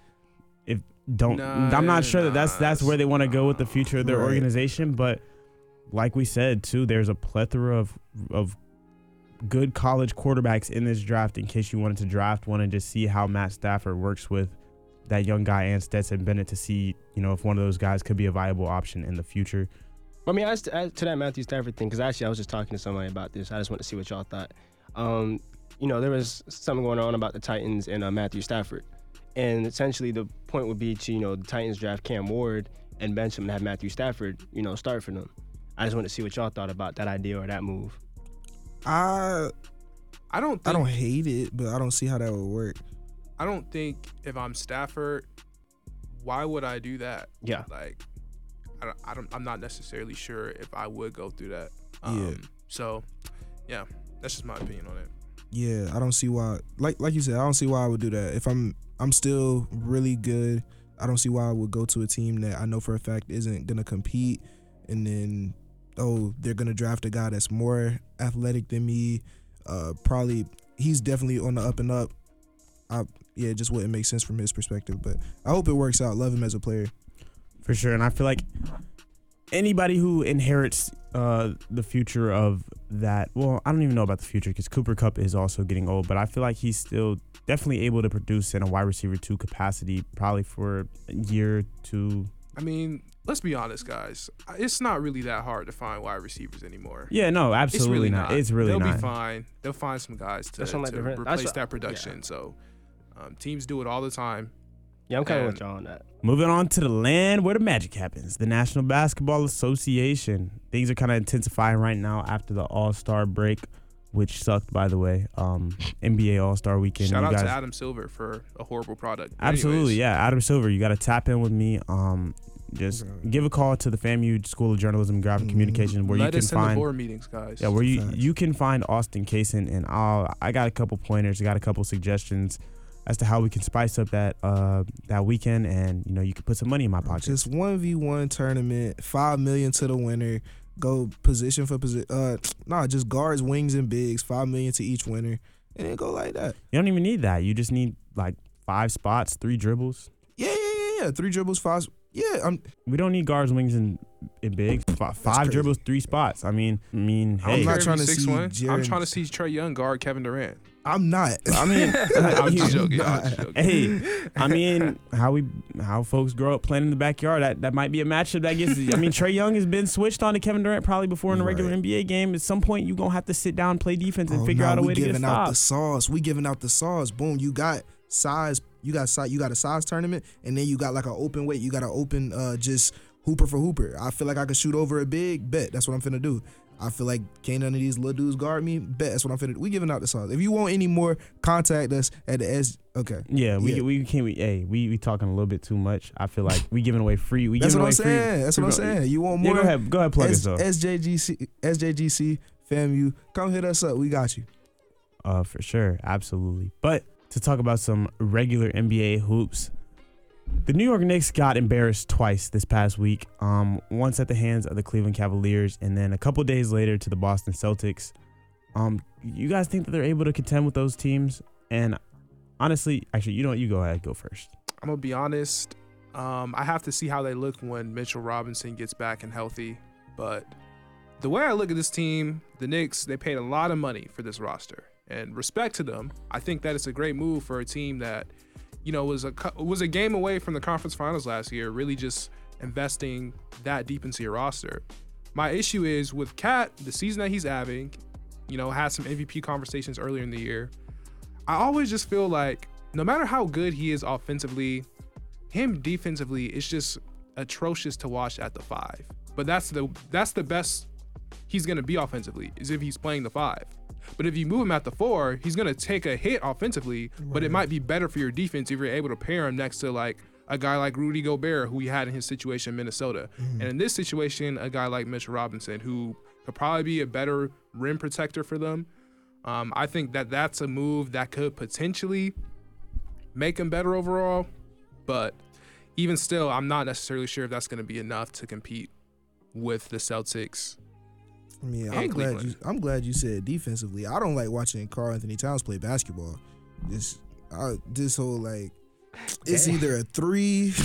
I'm not sure that's where they want to go with the future of their organization, but like we said too, there's a plethora of good college quarterbacks in this draft in case you wanted to draft one and just see how Matt Stafford works with that young guy and Stetson Bennett to see, if one of those guys could be a viable option in the future. I mean, as to that Matthew Stafford thing, because actually I was just talking to somebody about this. I just want to see what y'all thought. There was something going on about the Titans and Matthew Stafford. And essentially the point would be to, the Titans draft Cam Ward and bench him and have Matthew Stafford, start for them. I just want to see what y'all thought about that idea or that move. I don't hate it, but I don't see how that would work. I don't think if I'm Stafford, why would I do that? Yeah. Like, I'm not necessarily sure if I would go through that. So, yeah, that's just my opinion on it. Yeah, I don't see why. Like you said, I don't see why I would do that. If I'm still really good, I don't see why I would go to a team that I know for a fact isn't gonna compete, and then they're gonna draft a guy that's more athletic than me. Probably he's definitely on the up and up. It just wouldn't make sense from his perspective, but I hope it works out. Love him as a player. For sure, and I feel like anybody who inherits the future of that, well, I don't even know about the future because Cooper Kupp is also getting old, but I feel like he's still definitely able to produce in a wide receiver 2 capacity, probably for a year or two. I mean, let's be honest, guys. It's not really that hard to find wide receivers anymore. Yeah, no, absolutely not. It's really not. They'll be fine. They'll find some guys to replace that production. Yeah. So teams do it all the time. Yeah, I'm kind of with y'all on that. Moving on to the land where the magic happens, the National Basketball Association. Things are kind of intensifying right now after the All-Star break, which sucked, by the way. NBA All-Star Weekend. Shout out to Adam Silver for a horrible product. Absolutely, anyways. Yeah. Adam Silver, you got to tap in with me. Just give a call to the FAMU School of Journalism and Graphic Communication where you can find the board meetings, guys. Yeah, where you can find Austin Kaysen, and I got a couple pointers, I got a couple suggestions as to how we can spice up that weekend, and you can put some money in my pocket. Just 1v1 tournament, $5 million to the winner. Go position for position. Just guards, wings, and bigs. $5 million to each winner. It didn't go like that. You don't even need that. You just need like 5 spots, 3 dribbles. Yeah. 3 dribbles, 5. Yeah, We don't need guards, wings, and bigs. 5 crazy. dribbles, 3 spots. I mean, I'm hey. not trying to see 6'1". I'm Jaren- trying to see Trae Young guard Kevin Durant. I'm not. I mean, I'm just joking. hey, I mean, how folks grow up playing in the backyard, that might be a matchup that gets. I mean, Trae Young has been switched on to Kevin Durant probably before in a regular Right. NBA game. At some point, you're going to have to sit down and play defense and figure out a we way to get giving out the stops. sauce. We giving out the sauce. Boom, you got size. You got a size tournament, and then you got like an open weight. You got an open just hooper for hooper. I feel like I could shoot over a big. Bet that's what I'm finna do. I feel like can't none of these little dudes guard me. Bet that's what I'm finna do. We giving out the sauce. If you want any more, contact us at the S. Okay. Yeah, we can't. We talking a little bit too much. I feel like we giving away free. That's what I'm saying. That's what I'm saying. You want more? Yeah, go ahead, plug us though. SJGC, FAMU, come hit us up. We got you. For sure, absolutely. But to talk about some regular NBA hoops, the New York Knicks got embarrassed twice this past week. Once at the hands of the Cleveland Cavaliers, and then a couple days later to the Boston Celtics. You guys think that they're able to contend with those teams? And honestly, actually, you go ahead, go first. I'm gonna be honest. I have to see how they look when Mitchell Robinson gets back and healthy. But the way I look at this team, the Knicks, they paid a lot of money for this roster, and respect to them. I think that it's a great move for a team that, was a game away from the conference finals last year. Really, just investing that deep into your roster. My issue is with Cat, the season that he's having. Had some MVP conversations earlier in the year. I always just feel like no matter how good he is offensively, him defensively is just atrocious to watch at the 5. But that's the best he's gonna be offensively, is if he's playing the 5. But if you move him at the 4, he's gonna take a hit offensively, but it might be better for your defense if you're able to pair him next to like a guy like Rudy Gobert, who he had in his situation in Minnesota. And in this situation, a guy like Mitchell Robinson, who could probably be a better rim protector for them. I think that's a move that could potentially make him better overall. But even still, I'm not necessarily sure if that's going to be enough to compete with the Celtics. I mean, and I'm glad you said defensively. I don't like watching Karl Anthony Towns play basketball. This whole like, it's either a 3,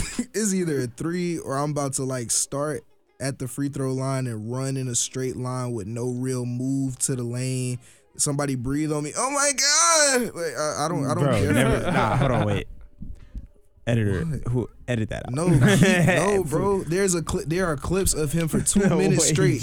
or I'm about to like start at the free throw line and run in a straight line with no real move to the lane. Somebody breathe on me. Oh my God! Like I don't Bro, care. Nah, hold on, wait. Editor, who edit that out? No, bro. There are clips of him for 2 minutes straight.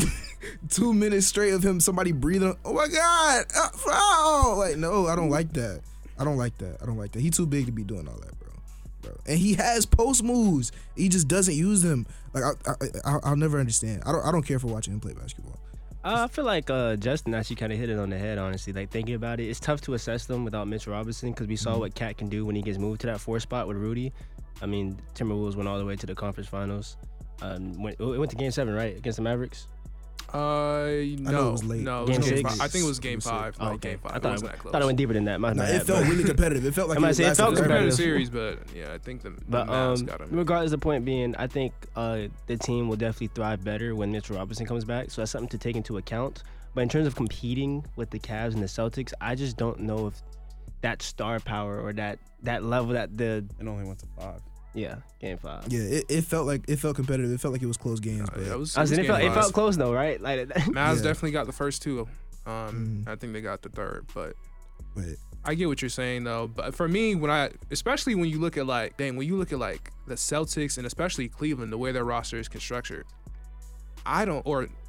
2 minutes straight of him. Somebody breathing. Oh my God! Oh, like no, I don't like that. I don't like that. He too big to be doing all that, bro. And he has post moves. He just doesn't use them. Like I'll never understand. I don't care for watching him play basketball. I feel like Justin actually kind of hit it on the head, honestly. Like, thinking about it, it's tough to assess them without Mitchell Robinson, because we saw what Cat can do when he gets moved to that 4 spot with Rudy. I mean, Timberwolves went all the way to the conference finals. It went to Game 7, right, against the Mavericks? No, it was late. No, Game it was 6? I think it was Game 5. Oh, okay. Game 5. I It wasn't that close. thought it went deeper than that. My Nah, bad, it felt really competitive. It felt like I might say it felt It was a competitive. competitive series, but yeah, I think the Mavs got him. Regardless of the point being, I think the team will definitely thrive better when Mitchell Robinson comes back. So that's something to take into account. But in terms of competing with the Cavs and the Celtics, I just don't know if that star power or that level that It only went to 5. Game 5. Yeah, it felt competitive. It felt like it was close games. But It felt close though, right? Like Mavs definitely got the first 2. I think they got the 3rd, but I get what you're saying though. But for me, especially when you look at like the Celtics and especially Cleveland, the way their roster is constructed, I don't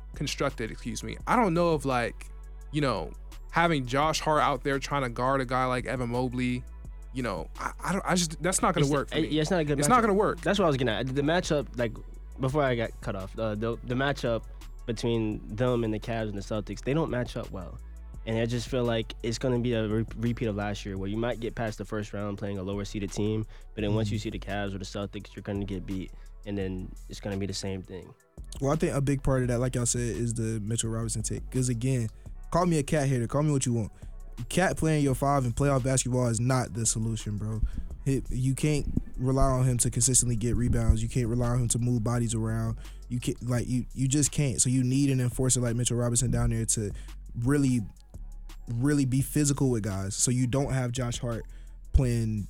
know if having Josh Hart out there trying to guard a guy like Evan Mobley, that's not going to work for me. Yeah, it's not a good matchup. It's not going to work. That's what I was getting at. The matchup, like, before I got cut off, the matchup between them and the Cavs and the Celtics, they don't match up well. And I just feel like it's going to be a repeat of last year, where you might get past the first round playing a lower-seeded team, but then once you see the Cavs or the Celtics, you're going to get beat, and then it's going to be the same thing. Well, I think a big part of that, like y'all said, is the Mitchell Robinson take. Because, again, call me a Cat hater. Call me what you want. Cat playing your 5 in playoff basketball is not the solution, bro. You can't rely on him to consistently get rebounds. You can't rely on him to move bodies around. You can't, you just can't. So you need an enforcer like Mitchell Robinson down there to really really be physical with guys. So you don't have Josh Hart playing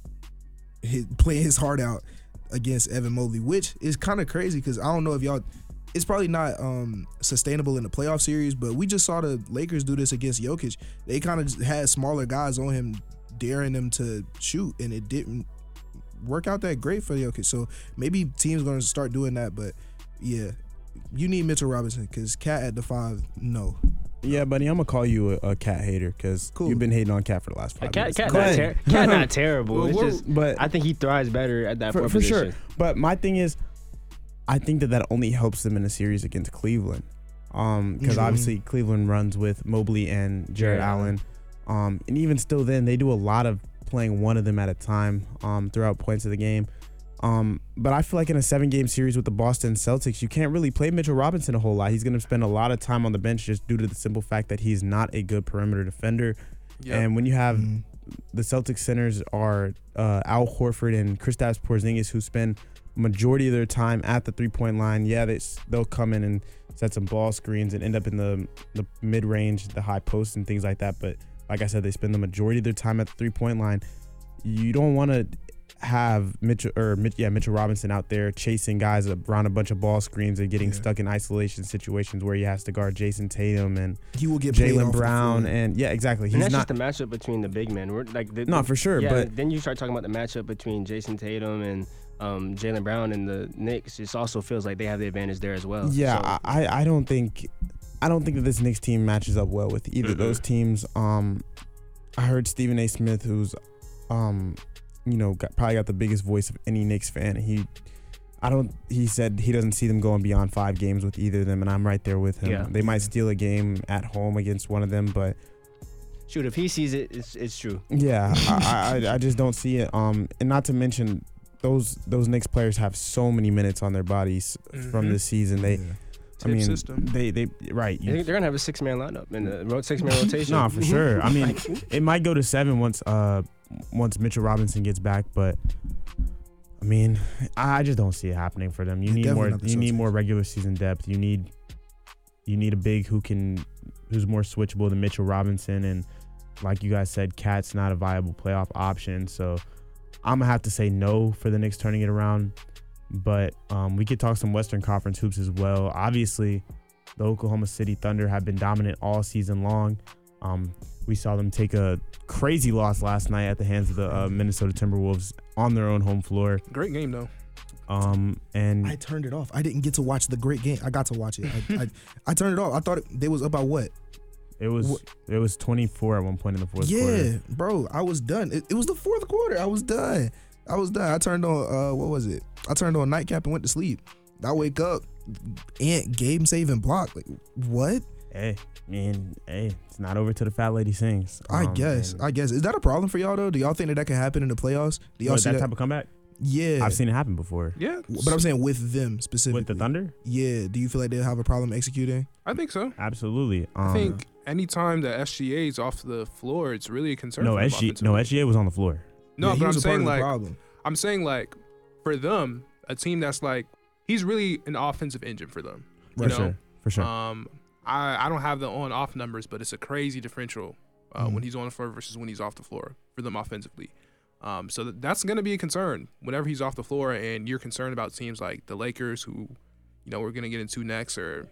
his heart out against Evan Mobley, which is kind of crazy because I don't know if y'all. It's probably not sustainable in the playoff series, but we just saw the Lakers do this against Jokic. They kind of had smaller guys on him, daring them to shoot, and it didn't work out that great for Jokic. So maybe teams going to start doing that, but yeah, you need Mitchell Robinson because Cat at the 5, no. Yeah, buddy, I'm gonna call you a Cat hater because you've been hating on Cat for the last 5 minutes. Cat not terrible. It's just, but I think he thrives better at that for position. sure. But my thing is, I think that only helps them in a series against Cleveland, because obviously Cleveland runs with Mobley and Jarrett Allen, and even still, then they do a lot of playing one of them at a time throughout points of the game. But I feel like in a 7-game series with the Boston Celtics, you can't really play Mitchell Robinson a whole lot. He's going to spend a lot of time on the bench just due to the simple fact that he's not a good perimeter defender. Yep. And when you have the Celtics centers are Al Horford and Kristaps Porzingis, who spend majority of their time at the 3-point line. Yeah, they'll come in and set some ball screens and end up in the mid-range, the high post and things like that. But like I said, they spend the majority of their time at the 3-point line. You don't want to have Mitchell Robinson out there chasing guys around a bunch of ball screens and getting stuck in isolation situations where he has to guard Jason Tatum and he will get Jaylen Brown and exactly. And that's just the matchup between the big men. For sure. Yeah, but then you start talking about the matchup between Jason Tatum and Jaylen Brown and the Knicks. It also feels like they have the advantage there as well. Yeah, so, I don't think that this Knicks team matches up well with either of those teams. I heard Stephen A. Smith, who's probably got the biggest voice of any Knicks fan. He said he doesn't see them going beyond 5 games with either of them, and I'm right there with him. Yeah. They might steal a game at home against one of them, but shoot, if he sees it, it's true. Yeah, I just don't see it. And not to mention those Knicks players have so many minutes on their bodies from this season. System. They right. They're gonna have a 6-man lineup in the 6-man rotation. No, for sure. I mean, it might go to 7 once Mitchell Robinson gets back, but I mean, I just don't see it happening for them. You need more. You need more regular season depth. You need a big who's more switchable than Mitchell Robinson, and like you guys said, Cat's not a viable playoff option. So I'm gonna have to say no for the Knicks turning it around. But we could talk some Western Conference hoops as well. Obviously, the Oklahoma City Thunder have been dominant all season long. We saw them take a crazy loss last night at the hands of the Minnesota Timberwolves on their own home floor. Great game, though. And I turned it off. I didn't get to watch the great game. I got to watch it. I turned it off. I thought they was about what? It was 24 at one point in the fourth quarter. Yeah, bro, I was done. It was the fourth quarter. I was done. I turned on what was it? I turned on nightcap and went to sleep. I wake up, Ant game saving block. Like what? Hey, man, it's not over till the fat lady sings. I guess. Is that a problem for y'all though? Do y'all think that can happen in the playoffs? Do y'all see that type of comeback? Yeah, I've seen it happen before. Yeah, but I'm saying with them specifically. With the Thunder? Yeah. Do you feel like they'll have a problem executing? I think so. Absolutely. I think anytime the SGA is off the floor, it's really a concern. SGA was on the floor. No, but I'm saying like for them, a team that's like he's really an offensive engine for them. For sure. I don't have the on-off numbers, but it's a crazy differential when he's on the floor versus when he's off the floor for them offensively. So that's going to be a concern whenever he's off the floor, and you're concerned about teams like the Lakers, who we're going to get into next, or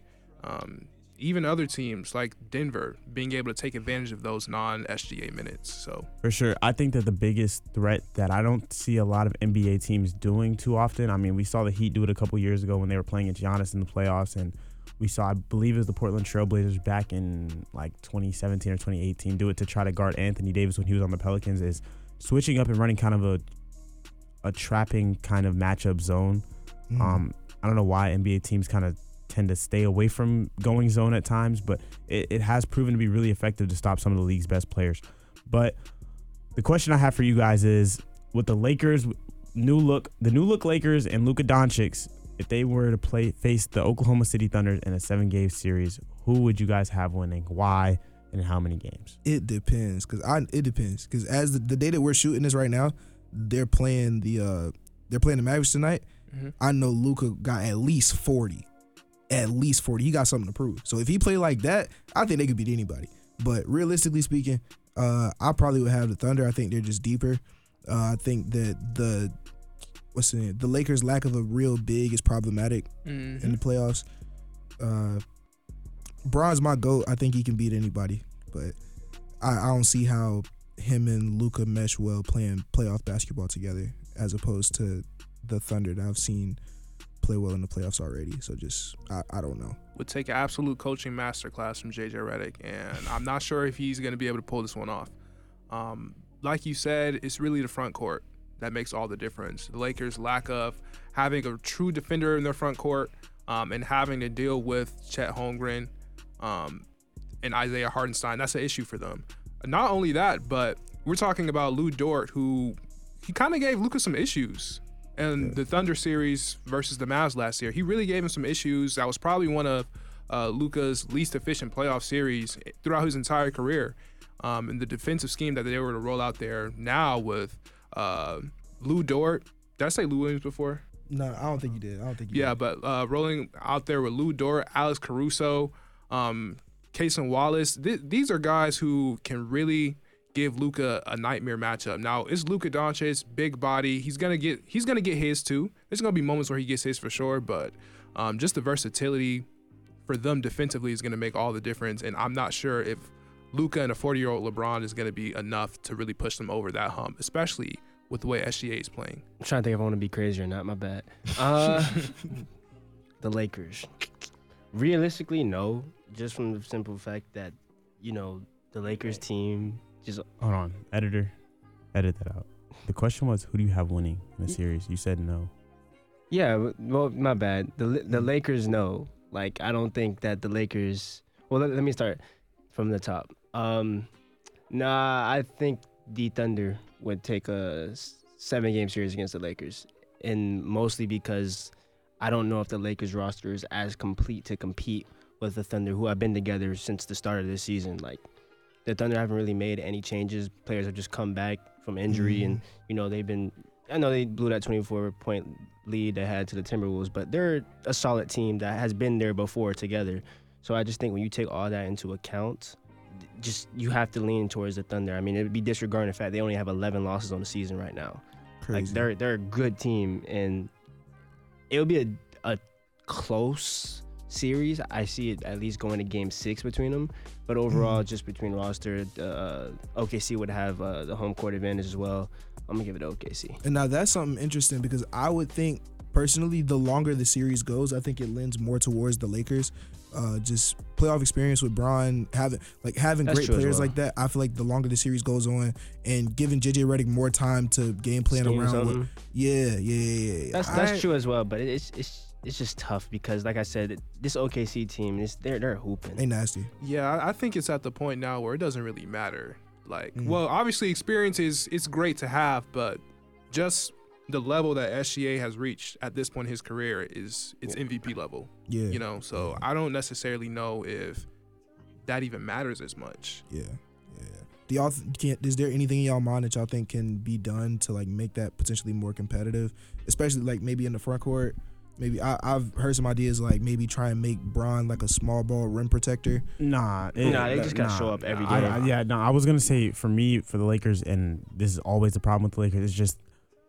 even other teams like Denver being able to take advantage of those non-SGA minutes. So for sure, I think that the biggest threat that I don't see a lot of NBA teams doing too often. I mean, we saw the Heat do it a couple years ago when they were playing against Giannis in the playoffs, and we saw, I believe it was the Portland Trailblazers back in like 2017 or 2018, do it to try to guard Anthony Davis when he was on the Pelicans, is switching up and running kind of a trapping kind of matchup zone. I don't know why NBA teams kind of tend to stay away from going zone at times, but it has proven to be really effective to stop some of the league's best players. But the question I have for you guys is, with the Lakers, the new look Lakers and Luka Doncic, if they were to face the Oklahoma City Thunder in a 7-game series, who would you guys have winning? Why? And how many games? It depends, because as the day that we're shooting this right now, they're playing the Mavericks tonight. Mm-hmm. I know Luka got at least 40. He got something to prove. So if he play like that, I think they could beat anybody. But realistically speaking, I probably would have the Thunder. I think they're just deeper. I think that the Lakers' lack of a real big is problematic in the playoffs. Bron's my GOAT. I think he can beat anybody, but I don't see how him and Luka mesh well playing playoff basketball together, as opposed to the Thunder that I've seen play well in the playoffs already. So just I don't know. Would take an absolute coaching masterclass from JJ Redick, and I'm not sure if he's going to be able to pull this one off. Like you said, it's really the front court that makes all the difference. The Lakers' lack of having a true defender in their front court, and having to deal with Chet Holmgren and Isaiah Hartenstein, that's an issue for them. Not only that, but we're talking about Lou Dort, who he kind of gave Luka some issues. And the Thunder series versus the Mavs last year, he really gave him some issues. That was probably one of Luka's least efficient playoff series throughout his entire career. And the defensive scheme that they were to roll out there now with Lou Dort. Did I say Lou Williams before? No, I don't think you did. Yeah, but rolling out there with Lou Dort, Alex Caruso, Cason Wallace, these are guys who can really give Luka a nightmare matchup. Now, it's Luka Doncic, big body. He's gonna get his too. There's gonna be moments where he gets his for sure, but just the versatility for them defensively is gonna make all the difference. And I'm not sure if Luka and a 40-year-old LeBron is gonna be enough to really push them over that hump, especially with the way SGA is playing. I'm trying to think if I want to be crazy or not. My bad. The Lakers. Realistically, no. Just from the simple fact that, the Lakers team just... Hold on. Editor, edit that out. The question was, who do you have winning in the series? You said no. Yeah, well, my bad. The Lakers, no. Like, I don't think that the Lakers... Well, let me start from the top. I think the Thunder would take a 7-game series against the Lakers. And mostly because I don't know if the Lakers roster is as complete to compete with the Thunder, who have been together since the start of this season. Like, the Thunder haven't really made any changes. Players have just come back from injury, and they've been. I know they blew that 24-point lead they had to the Timberwolves, but they're a solid team that has been there before together. So I just think when you take all that into account, you have to lean towards the Thunder. I mean, it would be disregarding the fact they only have 11 losses on the season right now. Crazy. Like, they're a good team, and it would be a close series. I see it at least going to game 6 between them, but overall, just between roster, OKC would have the home court advantage as well. I'm gonna give it to OKC. And now that's something interesting, because I would think personally, the longer the series goes, I think it lends more towards the Lakers. Just playoff experience with Bron, having great players like that. I feel like the longer the series goes on, and giving JJ Redick more time to game plan around with, That's true as well, but it's just tough because, like I said, this OKC team they're hooping. They nasty. Yeah, I think it's at the point now where it doesn't really matter. Like, well, obviously experience it's great to have, but just the level that SGA has reached at this point in his career it's MVP level. Yeah. So I don't necessarily know if that even matters as much. Yeah. Is there anything in y'all mind that y'all think can be done to like make that potentially more competitive, especially like maybe in the front court? Maybe I've heard some ideas like maybe try and make Bron like a small ball rim protector. They just gotta show up every game. I was gonna say for me, for the Lakers, and this is always the problem with the Lakers. It's just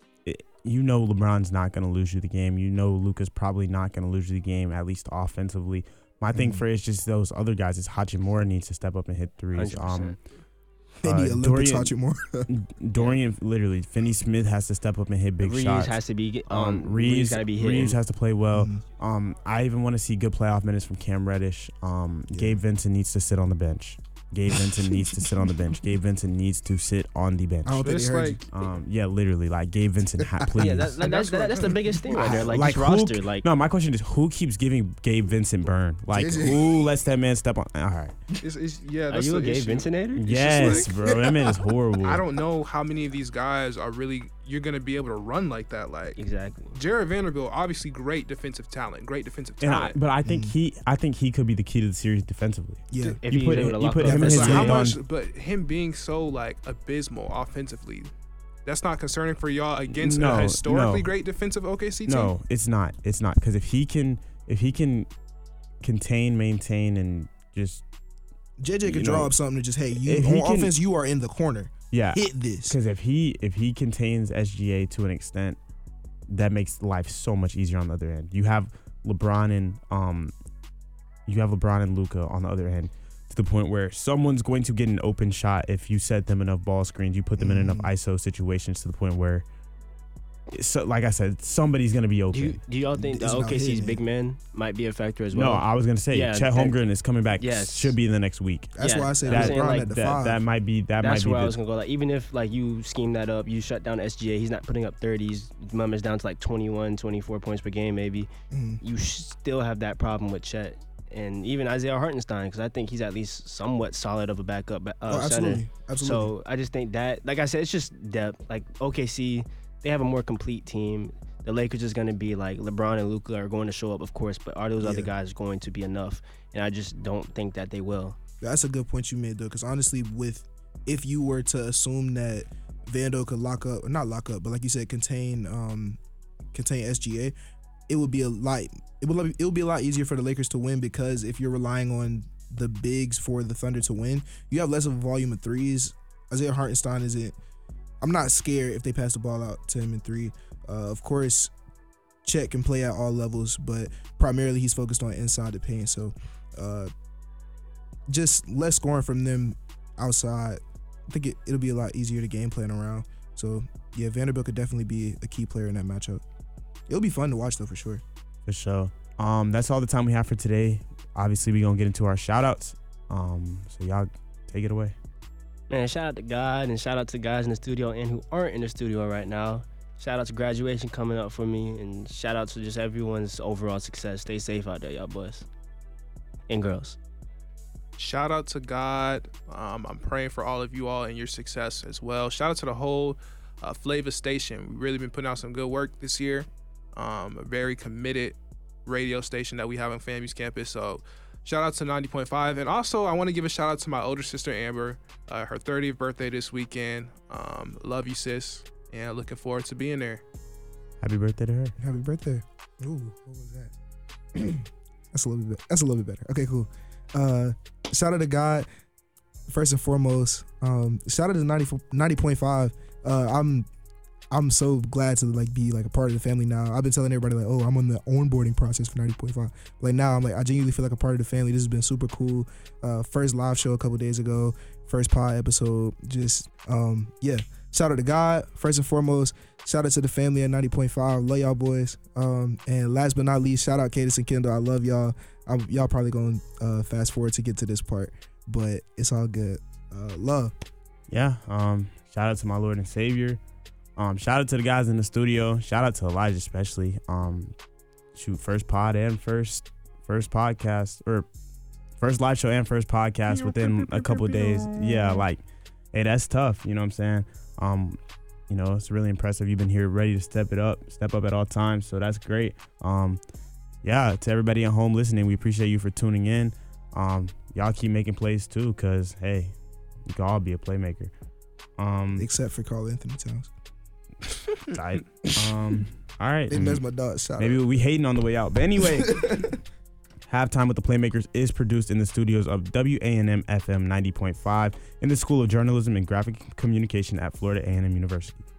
LeBron's not gonna lose you the game. Luka's probably not gonna lose you the game, at least offensively. My thing for it is just those other guys. Is Hachimura needs to step up and hit threes. 100%. They need Olympics Hachimura. Dorian, literally, Finney-Smith has to step up and hit big shots. Reeves has to be Reeves gotta be hitting. Reeves has to play well. I even want to see good playoff minutes from Cam Reddish. Gabe Vincent needs to sit on the bench. Gabe Vincent needs to sit on the bench. Gabe Vincent needs to sit on the bench. I don't think they heard you. Literally, like Gabe Vincent, please. Yeah, that's the biggest thing right there. Like this roster, no, my question is, who keeps giving Gabe Vincent burn? Like, who lets that man step on? All right. Are you a Gabe Vincentator? Yes, bro. That man is horrible. I don't know how many of these guys are really you're gonna be able to run like that. Like, exactly. Jared Vanderbilt, obviously great defensive talent. But I think he could be the key to the series defensively. Yeah. If you put him in his but him being so like abysmal offensively, that's not concerning for y'all against a historically great defensive OKC team. No, it's not. It's not, because if he can contain, maintain, and just JJ can you draw know, up something to just, hey, if you he on can- offense, you are in the corner. Yeah, Hit this. because if he contains SGA to an extent, that makes life so much easier on the other end. You have LeBron and Luka on the other end, to the point where someone's going to get an open shot if you set them enough ball screens, you put them in enough ISO situations, to the point where, so like I said, somebody's gonna be open. Do y'all think that It's about OKC's hitting big man might be a factor as well? No, I was gonna say Yeah, Chet that- Holmgren is coming back. Yes. Should be in the next week. That's Yeah, why I said I'm That, saying, LeBron like, at the that, 5. that might be That's the, where I was gonna go. Like, even if like you scheme that up, you shut down SGA, he's not putting up 30s. Numbers down to like 21, 24 points per game, maybe. Mhm. You still have that problem with Chet and even Isaiah Hartenstein, because I think he's at least somewhat solid of a backup center. Absolutely. So I just think that, like I said, it's just depth. Like OKC, they have a more complete team. The Lakers is going to be like LeBron and Luka are going to show up, of course, but are those other Yeah. guys going to be enough? And I just don't think that they will. That's a good point you made, though, because honestly, if you were to assume that Vando could not lock up, but like you said, contain SGA, it would be a lot easier for the Lakers to win, because if you're relying on the bigs for the Thunder to win, you have less of a volume of threes. Isaiah Hartenstein isn't. I'm not scared if they pass the ball out to him in 3. Of course, Chet can play at all levels, but primarily he's focused on inside the paint. So, just less scoring from them outside. I think it'll be a lot easier to game plan around. So, yeah, Vanderbilt could definitely be a key player in that matchup. It'll be fun to watch, though, for sure. For sure. That's all the time we have for today. Obviously, we're gonna get into our shout outs. So y'all take it away. Man, shout out to God and shout out to guys in the studio and who aren't in the studio right now. Shout out to graduation coming up for me, and shout out to just everyone's overall success. Stay safe out there, y'all boys and girls. Shout out to God. I'm praying for all of you all and your success as well. Shout out to the whole Flavor Station. We've really been putting out some good work this year. A very committed radio station that we have on FAMU's campus. So shout out to 90.5. And also, I want to give a shout out to my older sister, Amber. Her 30th birthday this weekend. Love you, sis. And looking forward to being there. Happy birthday to her. Happy birthday. Ooh, what was that? That's a little bit better. Okay, cool. Shout out to God, first and foremost. Shout out to 90.5. I'm so glad to be a part of the family now. I've been telling everybody I'm on the onboarding process for 90.5. Now I'm I genuinely feel like a part of the family. This has been super cool. First live show a couple days ago. First pod episode. Just yeah. Shout out to God, first and foremost. Shout out to the family at 90.5. Love y'all boys. And last but not least, shout out Cadence and Kendall. I love y'all. Y'all probably going to fast forward to get to this part, but it's all good. Love. Yeah. Shout out to my Lord and Savior. Shout out to the guys in the studio. Shout out to Elijah especially. First pod and first podcast, or first live show and first podcast within a couple of days. Yeah, hey, that's tough. You know what I'm saying? It's really impressive. You've been here ready to step up at all times. So that's great. Yeah, to everybody at home listening, we appreciate you for tuning in. Y'all keep making plays too, cause hey, we can all be a playmaker. Except for Karl Anthony Towns. Tight. All right. That's my dog. Maybe we hating on the way out. But anyway, Halftime with the Playmakers is produced in the studios of WANM FM 90.5 in the School of Journalism and Graphic Communication at Florida A&M University.